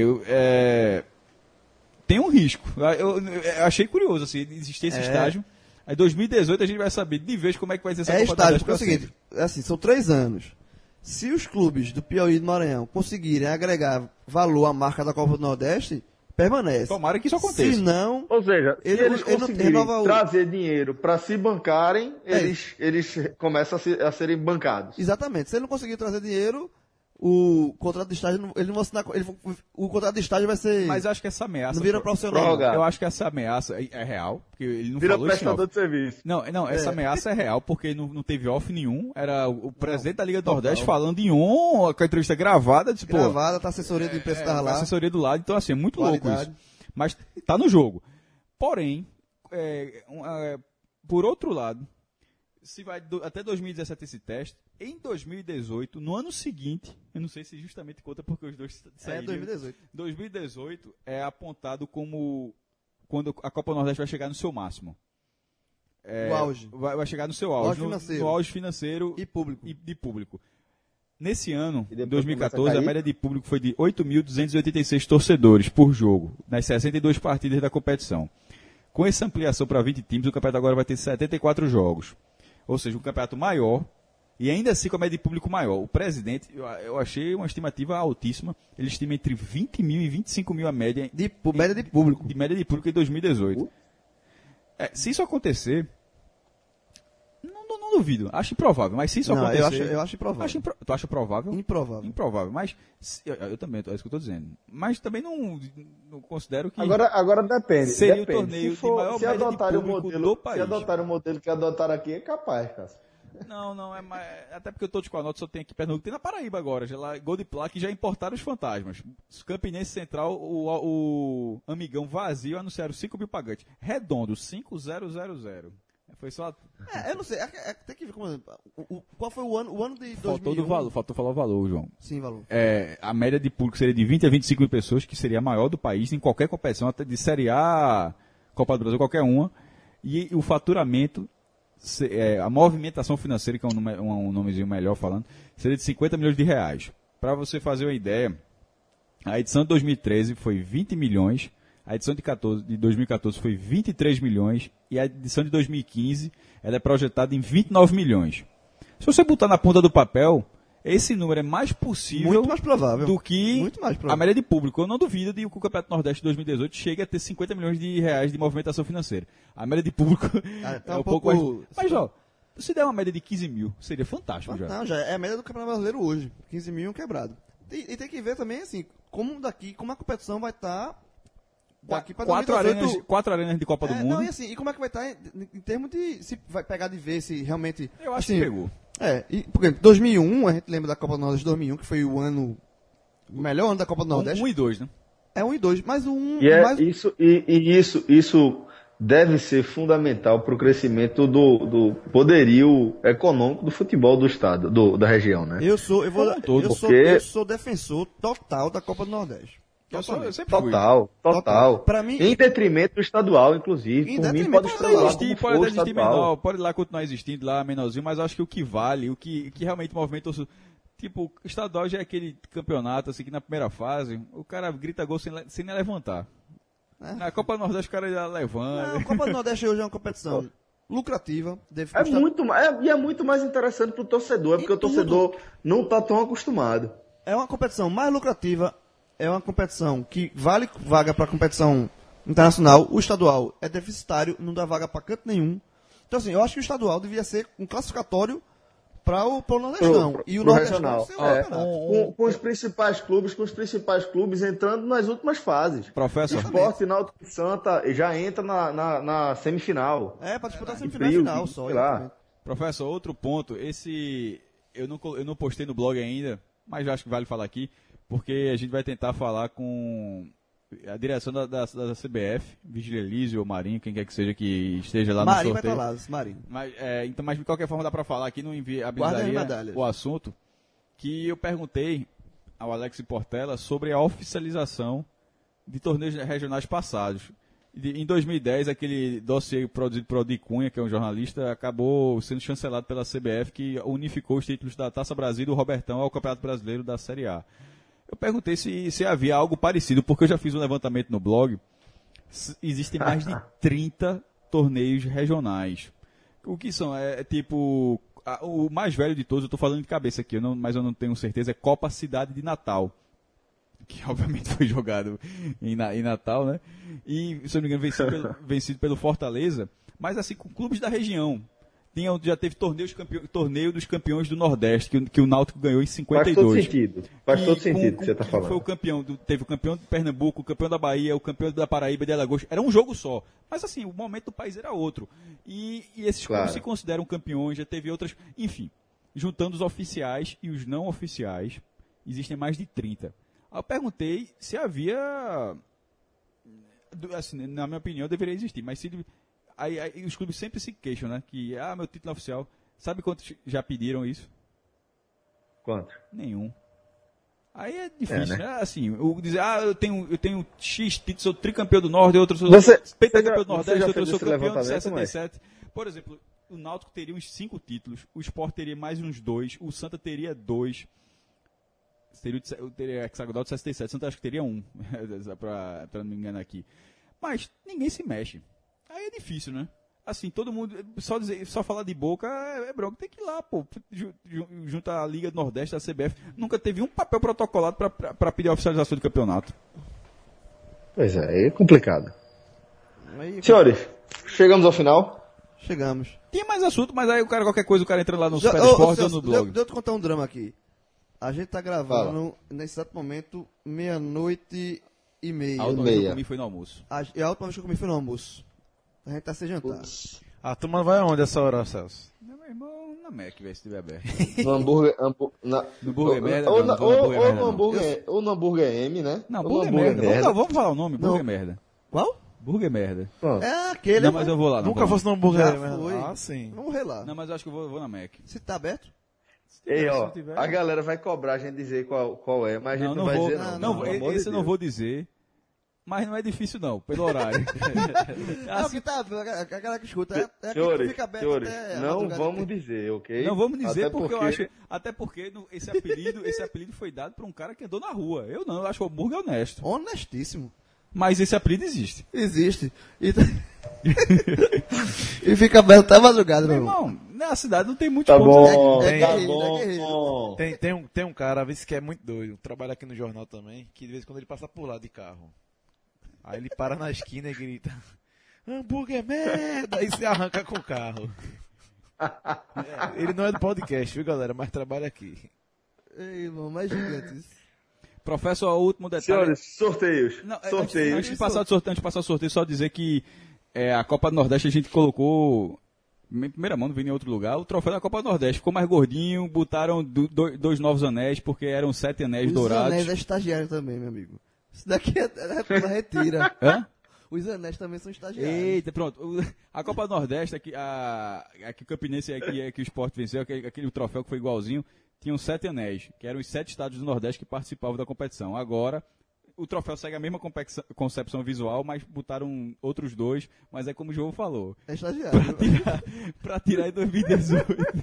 tem um risco. Eu achei curioso, assim, existir esse estágio. Aí, 2018, a gente vai saber de vez como é que vai ser essa Copa do Nordeste. É o seguinte, assim, são 3 anos. Se os clubes do Piauí e do Maranhão conseguirem agregar valor à marca da Copa do Nordeste, permanece. Tomara que isso aconteça. Se não... Ou seja, se eles conseguirem trazer dinheiro para se bancarem, eles começam a serem bancados. Exatamente. Se ele não conseguir trazer dinheiro, o contrato de estágio, ele não vai assinar, o contrato de estágio vai ser... Mas eu acho que essa ameaça... Não vira profissional. Prorrogado. Eu acho que essa ameaça é real, porque ele não vira falou prestador de serviço. Não, essa ameaça é real, porque não teve off nenhum. Era o presidente da Liga do Nordeste falando em on, com a entrevista gravada. Tipo, gravada, tá a assessoria de imprensa lá. A assessoria do lado, então assim, é muito louco isso. Mas tá no jogo. Porém, por outro lado, se vai até 2017 esse teste, em 2018, no ano seguinte, eu não sei se justamente conta porque os dois saíram. 2018. 2018 é apontado como quando a Copa do Nordeste vai chegar no seu máximo. O auge. Vai chegar no seu auge, no auge financeiro e público. E de público. Nesse ano, E em depois 2014, começa a a média de público foi de 8.286 torcedores por jogo, nas 62 partidas da competição. Com essa ampliação para 20 times, o campeonato agora vai ter 74 jogos. Ou seja, um campeonato maior e ainda assim com a média de público maior. O presidente, eu achei uma estimativa altíssima, ele estima entre 20 mil e 25 mil a média Média de público. de média de público em 2018. Se isso acontecer, não duvido, acho improvável, mas se isso Não, acontecer... eu acho improvável. Tu acha provável? Improvável. Improvável, mas eu também, é isso que eu estou dizendo. Mas também não considero que Agora depende. seria depende. o torneio Se for, de maior se média de adotarem o público modelo, do país. Se adotarem o modelo que adotaram aqui, é capaz, cara. Não, até porque eu tô de Coanota, só tem aqui Pernambuco, tem na Paraíba agora, já lá, gol de placa e já importaram os fantasmas. Campinense Central, o Amigão vazio, anunciaram 5 mil pagantes. Redondo, 5.000. Foi só... Eu não sei, tem que ver como... Qual foi o ano de 2001? Faltou do valor, faltou falar o valor, João. Sim, valor. A média de público seria de 20 a 25 mil pessoas, que seria a maior do país, em qualquer competição, até de Série A, Copa do Brasil, qualquer uma. E o faturamento, a movimentação financeira, que é um nomezinho melhor falando, seria de 50 milhões de reais. Para você fazer uma ideia, a edição de 2013 foi 20 milhões, a edição de 2014 foi 23 milhões e a edição de 2015 ela é projetada em 29 milhões. Se você botar na ponta do papel, esse número é mais possível Muito mais provável. do que Muito mais provável. a média de público. Eu não duvido de que o Campeonato Nordeste de 2018 chegue a ter 50 milhões de reais de movimentação financeira. A média de público Tá é um um pouco pouco- mais... Mas, ó, se der uma média de 15 mil, seria fantástico já. Não, já é a média do Campeonato Brasileiro hoje. 15 mil quebrado. E tem que ver também, assim, como a competição vai estar daqui para 2018. Quatro arenas de Copa do Mundo. Não, e assim, e como é que vai estar em termos de... Se vai pegar de ver se realmente... Eu acho assim, que pegou. Por exemplo, 2001, a gente lembra da Copa do Nordeste de 2001, que foi o melhor ano da Copa do Nordeste. 1 e 2, né? É 1 e 2, mas o 1... E mais... isso deve ser fundamental para o crescimento do poderio econômico do futebol do estado, da região, né? Eu Como um todo, eu sou defensor total da Copa do Nordeste. Eu sempre fui. Total. Pra mim- Em detrimento do estadual, inclusive. Em Por mim, detrimento pode do estrelar estadual. como Pode for até existir estadual. menor, pode lá continuar existindo lá, menorzinho, mas eu acho que o que vale, o que realmente movimenta tipo, o estadual já é aquele campeonato, assim, que na primeira fase, o cara grita gol sem nem levantar. Na Copa do Nordeste o cara já levanta. Não, a Copa do Nordeste hoje é uma competição lucrativa. Deve É custar- muito mais interessante para o torcedor, porque o torcedor não está tão acostumado. É uma competição mais lucrativa, é uma competição que vale vaga para competição internacional. O estadual é deficitário, não dá vaga para canto nenhum. Então, assim, eu acho que o estadual devia ser um classificatório para o Nordestão. E o Pro Nordestão regional. ser o campeonato. Com os principais clubes entrando nas últimas fases. Professor. Esporte, Náutico e Santa já entra na semifinal. É, para disputar a semifinal frio, final só. sei lá. exatamente. Professor, outro ponto, eu não postei no blog ainda, mas eu acho que vale falar aqui, porque a gente vai tentar falar com a direção da CBF, Vigília Elísio ou Marinho, quem quer que seja que esteja lá Marinho no vai sorteio. estar lá, Marinho. Mas de qualquer forma dá para falar aqui, não Guarda as habilitaria medalhas. o assunto, que eu perguntei ao Alex Portela sobre a oficialização de torneios regionais passados. Em 2010, aquele dossiê produzido por Aldir Cunha, que é um jornalista, acabou sendo chancelado pela CBF, que unificou os títulos da Taça Brasil e do Robertão ao Campeonato Brasileiro da Série A. Eu perguntei se havia algo parecido, porque eu já fiz um levantamento no blog. Existem mais de 30 torneios regionais. O que são? Tipo, o mais velho de todos, eu estou falando de cabeça aqui, mas eu não tenho certeza, é Copa Cidade de Natal, que obviamente foi jogado em Natal, né? E, se eu não me engano, vencido pelo Fortaleza, mas assim, com clubes da região. Já teve torneio dos campeões do Nordeste, que o Náutico ganhou em 52. Faz todo sentido o que você está falando. Foi o campeão, teve o campeão de Pernambuco, o campeão da Bahia, o campeão da Paraíba e de Alagoas. Era um jogo só. Mas assim, o momento do país era outro. E esses clubes se consideram campeões, já teve outras. Enfim, juntando os oficiais e os não oficiais, existem mais de 30. Eu perguntei se havia, assim, na minha opinião, deveria existir, mas se Aí os clubes sempre se queixam, né? Que, meu título oficial. Sabe quantos já pediram isso? Quanto? Nenhum. Aí é difícil, né? né? Assim, dizer, eu tenho X títulos, sou tricampeão do Norte, outro sou pentacampeão do Nordeste, outro sou campeão de 67. Por exemplo, o Náutico teria uns 5 títulos, o Sport teria mais uns 2, o Santa teria 2, teria hexagonal de 67, o Santa acho que teria 1, pra não me enganar aqui. Mas ninguém se mexe. Aí é difícil, né? Assim, todo mundo, só falar de Boca é bronca, tem que ir lá, pô, junto à Liga do Nordeste, a CBF, nunca teve um papel protocolado pra pedir a oficialização do campeonato. Pois é complicado. Aí, Senhores, chegamos ao final. chegamos. Tinha mais assunto, mas aí qualquer coisa o cara entra lá no Super Esporte ou no blog. Deixa eu te contar um drama aqui. A gente tá gravando, nesse exato momento, 00:30. A última vez que eu comi foi no almoço. A última vez que eu comi foi no almoço. A gente tá sem jantar. A turma vai aonde essa hora, Celso? Meu irmão, na Mac, velho, se tiver aberto. No hambúrguer. No Burger Merda, Ou não, no Hambúrguer Merda, não. ou no hambúrguer M, né? Não, Ou no Burger Merda. Merda. Vamos falar o nome, Não. Burger Merda. Qual? Burger Merda. Pronto. É aquele. Não, mas eu vou lá. Nunca vou lá. fosse no hambúrguer, Já né? foi. Ah, sim. Vamos relar. Não, mas eu acho que eu vou na Mac. Se tá aberto? Ei, ó, se tiver. a galera vai cobrar a gente dizer qual é, mas a gente não, Não vai vou, dizer não, não. não, pelo amor de esse eu não Deus. vou dizer. Mas não é difícil não, pelo horário. Não, que tá, a galera que escuta. É Senhores, que fica aberto senhores, até a não madrugada vamos inteira. dizer, ok? Não vamos dizer Até porque eu acho. Até porque esse apelido foi dado para um cara que andou na rua. Eu não, eu acho o hambúrguer honesto. Honestíssimo. Mas esse apelido existe. Existe. E, e fica aberto até a madrugada, Meu meu irmão. irmão, na cidade não tem muitos Tá pontos. bom, É tá guerreiro, bom. é guerreiro. Tem um cara, às vezes, que é muito doido. Trabalha aqui no jornal também, que de vez em quando ele passa por lá de carro. Aí ele para na esquina e grita: hambúrguer merda! E se arranca com o carro. Ele não é do podcast, viu, galera? Mas trabalha aqui. Ei, irmão, mais gigante isso. Professor, o último detalhe. Senhores, sorteios. Não, sorteios. Antes de passar o sorteio, só dizer que a Copa do Nordeste a gente colocou, em primeira mão, não vi em outro lugar, o troféu da Copa do Nordeste. Ficou mais gordinho, botaram 2 novos anéis, porque eram 7 anéis Os dourados. anéis é estagiário também, meu amigo. Isso daqui é retira. Hã? Os anéis também são estagiários. Eita, pronto. A Copa do Nordeste, aqui o Campinense que o Sport venceu, aquele troféu que foi igualzinho, tinham 7 anéis, que eram os 7 estados do Nordeste que participavam da competição. Agora, o troféu segue a mesma concepção visual, mas botaram outros 2, mas é como o João falou. É estagiário. Pra tirar em 2018.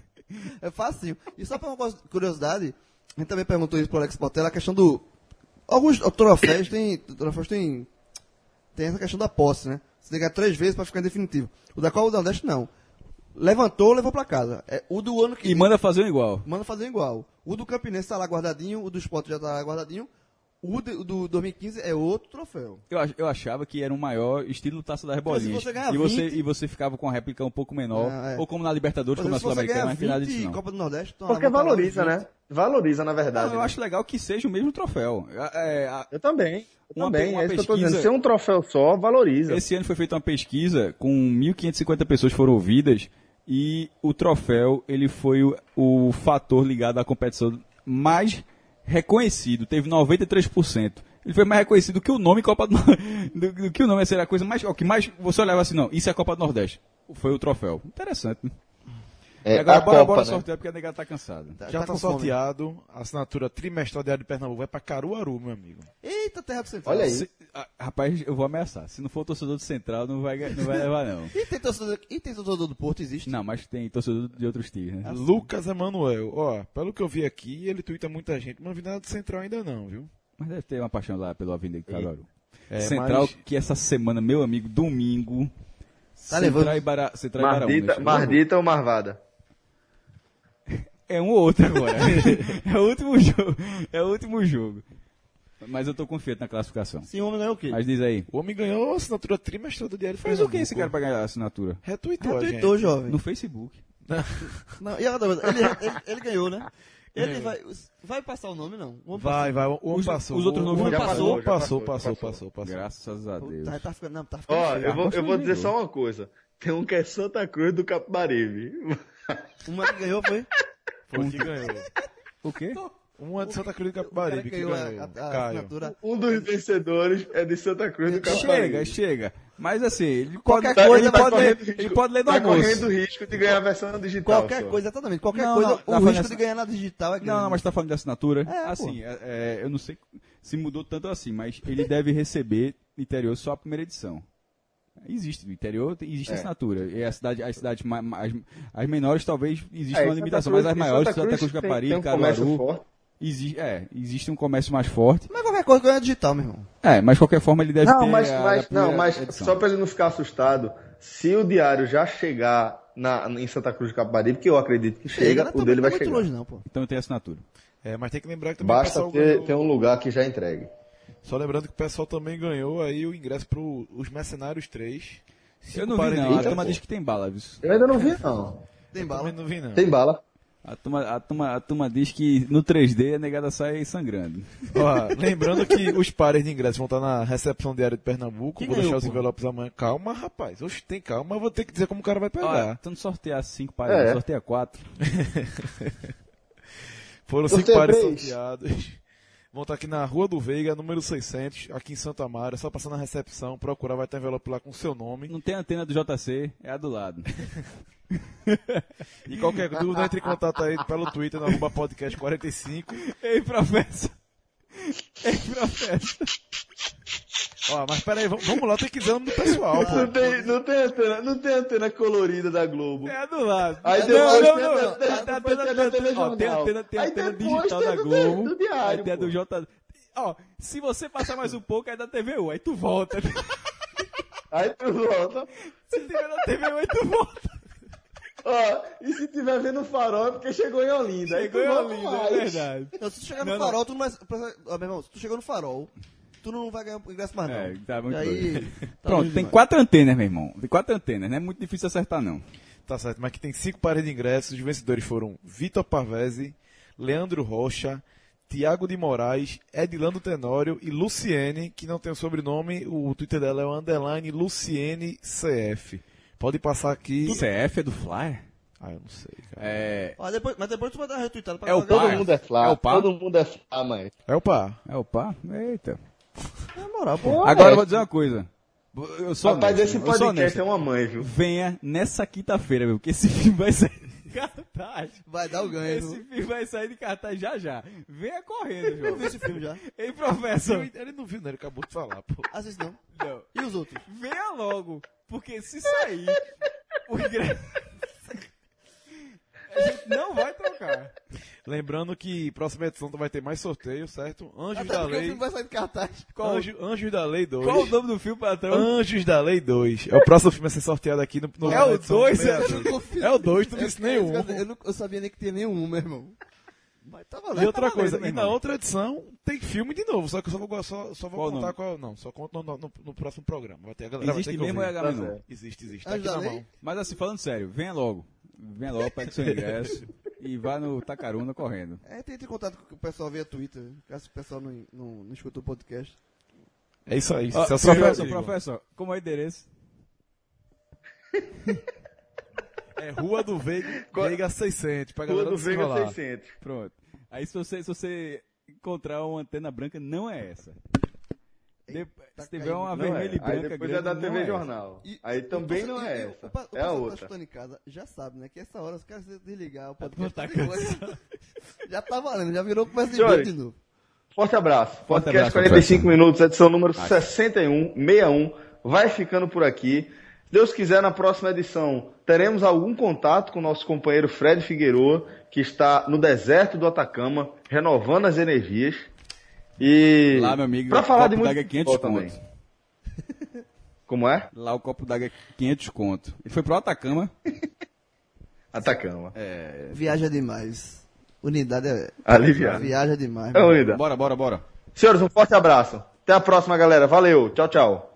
É facinho. E só pra uma curiosidade, a gente também perguntou isso pro Alex Portela, a questão do... Alguns troféus tem essa questão da posse, né? Você tem que ganhar 3 vezes pra ficar em definitivo. O da Copa do Nordeste, não. Levou pra casa. O do ano que... E manda fazer um igual. Manda fazer igual. O do Campinense tá lá guardadinho, o do Sport já tá lá guardadinho. O do 2015 é outro troféu. Eu achava que era um maior estilo Taça das Bolinhas. se você ganhar E você ficava com a réplica um pouco menor. É. Ou como na Libertadores, como na Se você Sul-Americana, ganhar mas não tem nada 20 disso não. Copa do Nordeste... então Porque ela vai botar lá valoriza, 20. né? Valoriza, na verdade. Não, eu acho legal que seja o mesmo troféu. Eu também. Uma É isso que eu tô pesquisa- dizendo. Ser um troféu só, valoriza. Esse ano foi feita uma pesquisa com 1.550 pessoas foram ouvidas e o troféu ele foi o fator ligado à competição mais reconhecido, teve 93%. Ele foi mais reconhecido que o nome Copa do do que o nome, essa era a coisa mais, o que mais você olhava assim, não, isso é a Copa do Nordeste. Foi o troféu. Interessante. Né? É, E agora a bora Copa, né? sortear porque a negada tá cansada. Já tá com fome. sorteado a assinatura trimestral Diário de Pernambuco. Vai pra Caruaru, meu amigo. Eita, terra do Central. Olha aí. Rapaz, eu vou ameaçar. Se não for torcedor do Central, não vai levar não. E tem torcedor do Porto, existe? Não, mas tem torcedor de outros times, né? Lucas Emanuel. Ó, pelo que eu vi aqui, ele tuita muita gente. Mas não vi nada de Central ainda não, viu? Mas deve ter uma paixão lá pelo Avenida de Caruaru. É, Central, mas- que essa semana, meu amigo, domingo. Tá levando. Central e Baraunas. Mardita ou Marvada? É um ou outro agora. É o último jogo. É o último jogo. Mas eu tô confiante na classificação. Sim, o homem ganhou o quê? Mas diz aí. O homem ganhou a assinatura trimestral do Diário de Faz o Pernambuco. que esse cara pra ganhar a assinatura? Retweetou, a gente. Retweetou, jovem. No Facebook. Não, e a outra coisa, ele ganhou, né? Ele vai passar o nome, não? O homem Vai. O homem Os- passou. os outros O nomes homem já passou. passou, Passou. Graças a Deus. Tá ficando, não, tá ficando Ó, feio. eu vou dizer só uma coisa. Tem um que é Santa Cruz do Capibaribe. Uma que ganhou foi? Foi que ganhou. O quê? Uma de Santa Cruz do O cara Capibaribe que ganhou ganhou. a Caio. assinatura. Um dos vencedores é de Santa Cruz do Capibaribe. Chega. Mas assim, ele Qualquer pode, coisa ele vai pode correndo ler, risco. ele pode ler no Tá almoço. correndo risco de ganhar a versão digital. Qualquer só. coisa, exatamente. Qualquer Não, coisa, não, tá o falando risco essa- de ganhar na digital é grande. Não, mas tá falando de assinatura? É, assim, eu não sei se mudou tanto assim, mas ele deve receber no interior só a primeira edição. Existe, no interior existe assinatura. E as cidades as menores talvez exista uma limitação, mas as maiores, Santa Cruz, Caparibe, tem um comércio Caruaru, forte. existe um comércio mais forte. Mas qualquer coisa ganha digital, meu irmão. Mas de qualquer forma ele deve Não, ter mas, a mas, primeira não, mas edição. só pra ele não ficar assustado, se o diário já chegar em Santa Cruz do Caparibe, que eu acredito que chega, o dele vai muito chegar. longe, não, pô. Então tem assinatura. Mas tem que lembrar que também o Basta pessoal ter um lugar que já entregue. Só lembrando que o pessoal também ganhou aí o ingresso para os Mercenários 3. Eu não vi, não. A Eita, turma pô. diz que tem bala, viu? Eu ainda não vi, não. Tem Eu bala. também não vi, não. Tem bala. A turma diz que no 3D a negada sai sangrando. Ó, lembrando que os pares de ingressos vão estar na recepção diária de Pernambuco. Quem Vou ganhou, deixar os pô? envelopes amanhã. Calma, rapaz. Oxe, tem calma, mas vou ter que dizer como o cara vai Olha, pegar. tu não sortear 5 pares, sorteia 4. Foram 5 Sorteio pares 3. sorteados. Vão estar aqui na Rua do Veiga, número 600, aqui em Santa Amaro. É só passar na recepção, procurar, vai ter envelope lá com o seu nome. Não tem antena do JC, é a do lado. E qualquer dúvida, entre em contato aí pelo Twitter, no @podcast45. Ei, professor. Ei, professor. Ó, mas peraí, vamos lá, tem que dizer o nome do pessoal, pô. Não tem antena colorida da Globo. É a do lado. Aí não, depois não, tem não. a- Tem Aí antena depois digital tem da do Globo. do diário, Aí tem a do pô. J. Ó, se você passar mais um pouco, é da TVU, aí tu volta. Aí tu volta. Se tiver na TVU, aí tu volta. Ó, e se tiver vendo o farol é porque chegou em Olinda. Aí tu Chegou em volta Olinda, é mais. verdade. Não, se tu chegar no Não, não. farol, tu não vai... Ó, meu irmão, se tu chegou no farol, tu não vai ganhar ingresso mais, não. Tá muito E aí, doido. tá Pronto, longe tem demais. 4 antenas, meu irmão. Tem 4 antenas, não é muito difícil acertar, não. Tá certo, mas que tem 5 pares de ingressos. Os vencedores foram Vitor Pavese, Leandro Rocha, Tiago de Moraes, Edilando Tenório e Luciene, que não tem o sobrenome, o Twitter dela é o _LucieneCF. Pode passar aqui. CF é do Flyer? Eu não sei, cara. Ó, mas depois tu vai dar retweetado pra É o galera. Todo Par. mundo é flá. É o par? Todo mundo é flá, mãe. É o par. É o pá? Eita. Na moral, pô. Agora eu vou dizer uma coisa. Eu sou Rapaz, honesto, esse eu sou podcast honesto. é uma mãe, viu? Venha nessa quinta-feira, meu, porque esse filme vai sair de cartaz. Vai dar o ganho. Esse filme vai sair de cartaz já já. Venha correndo, Eu João. vi esse filme já. Ei, professor. Ele não viu, né? Ele acabou de falar, pô. Assiste não. Não. E os outros? Venha logo, porque se sair, o ingresso... A gente não vai trocar. Lembrando que próxima edição vai ter mais sorteio, certo? Anjos Até da porque o Lei. filme vai sair de cartaz. Anjos da Lei 2. Qual o nome do filme, patrão? Anjos da Lei 2. É o próximo filme a ser sorteado aqui no É o na edição 2, 62. É o 2, tu disse nenhum. Eu sabia nem que tinha nenhum, meu irmão. Mas tá valendo. E outra tá valendo, coisa, meu e na irmão. outra edição tem filme de novo, só que eu só vou Qual contar nome? qual. Não, só conto no próximo programa. Vai ter, a galera Existe vai ter que mesmo ou é ouvir. Agamenon? Existe. Tá Anjos aqui da na Lei? mão. Mas assim, falando sério, venha logo. Venha logo, pega seu ingresso e vá no Tacaruna correndo. Tenta em contato com o pessoal via Twitter, caso o pessoal não escutou o podcast. É isso aí. Ó, Celso professor, como é o endereço? É Rua do Veiga 600, pra Rua galera do não se Veiga enrolar. 600. Pronto. Aí se você encontrar uma antena branca, não é essa. Se tiver uma Não vermelha e é. Aí branca depois grande, é da não TV é Jornal. E- Aí também o não é pessoal- essa. O É a pessoal que tá outra. escutando em casa já sabe, né? Que essa hora os caras desligar o podcast. Tá desligou. Já tá valendo, já virou começo de Senhores, de novo. Forte abraço. Forte Podcast abraço, 45 minutos, edição número 61, vai ficando por aqui. Se Deus quiser, na próxima edição, teremos algum contato com o nosso companheiro Fred Figueiredo, que está no deserto do Atacama, renovando as energias. E Lá, meu amigo, para falar de copo muito d'água é 500 futebol também. conto. Como é? Lá o copo d'água é 500 conto. Ele foi pro Atacama. Atacama. Viaja demais. Unidade é. Aliviado. Viaja demais. É mano. unida. Bora. Senhores, um forte abraço. Até a próxima, galera. Valeu. Tchau, tchau.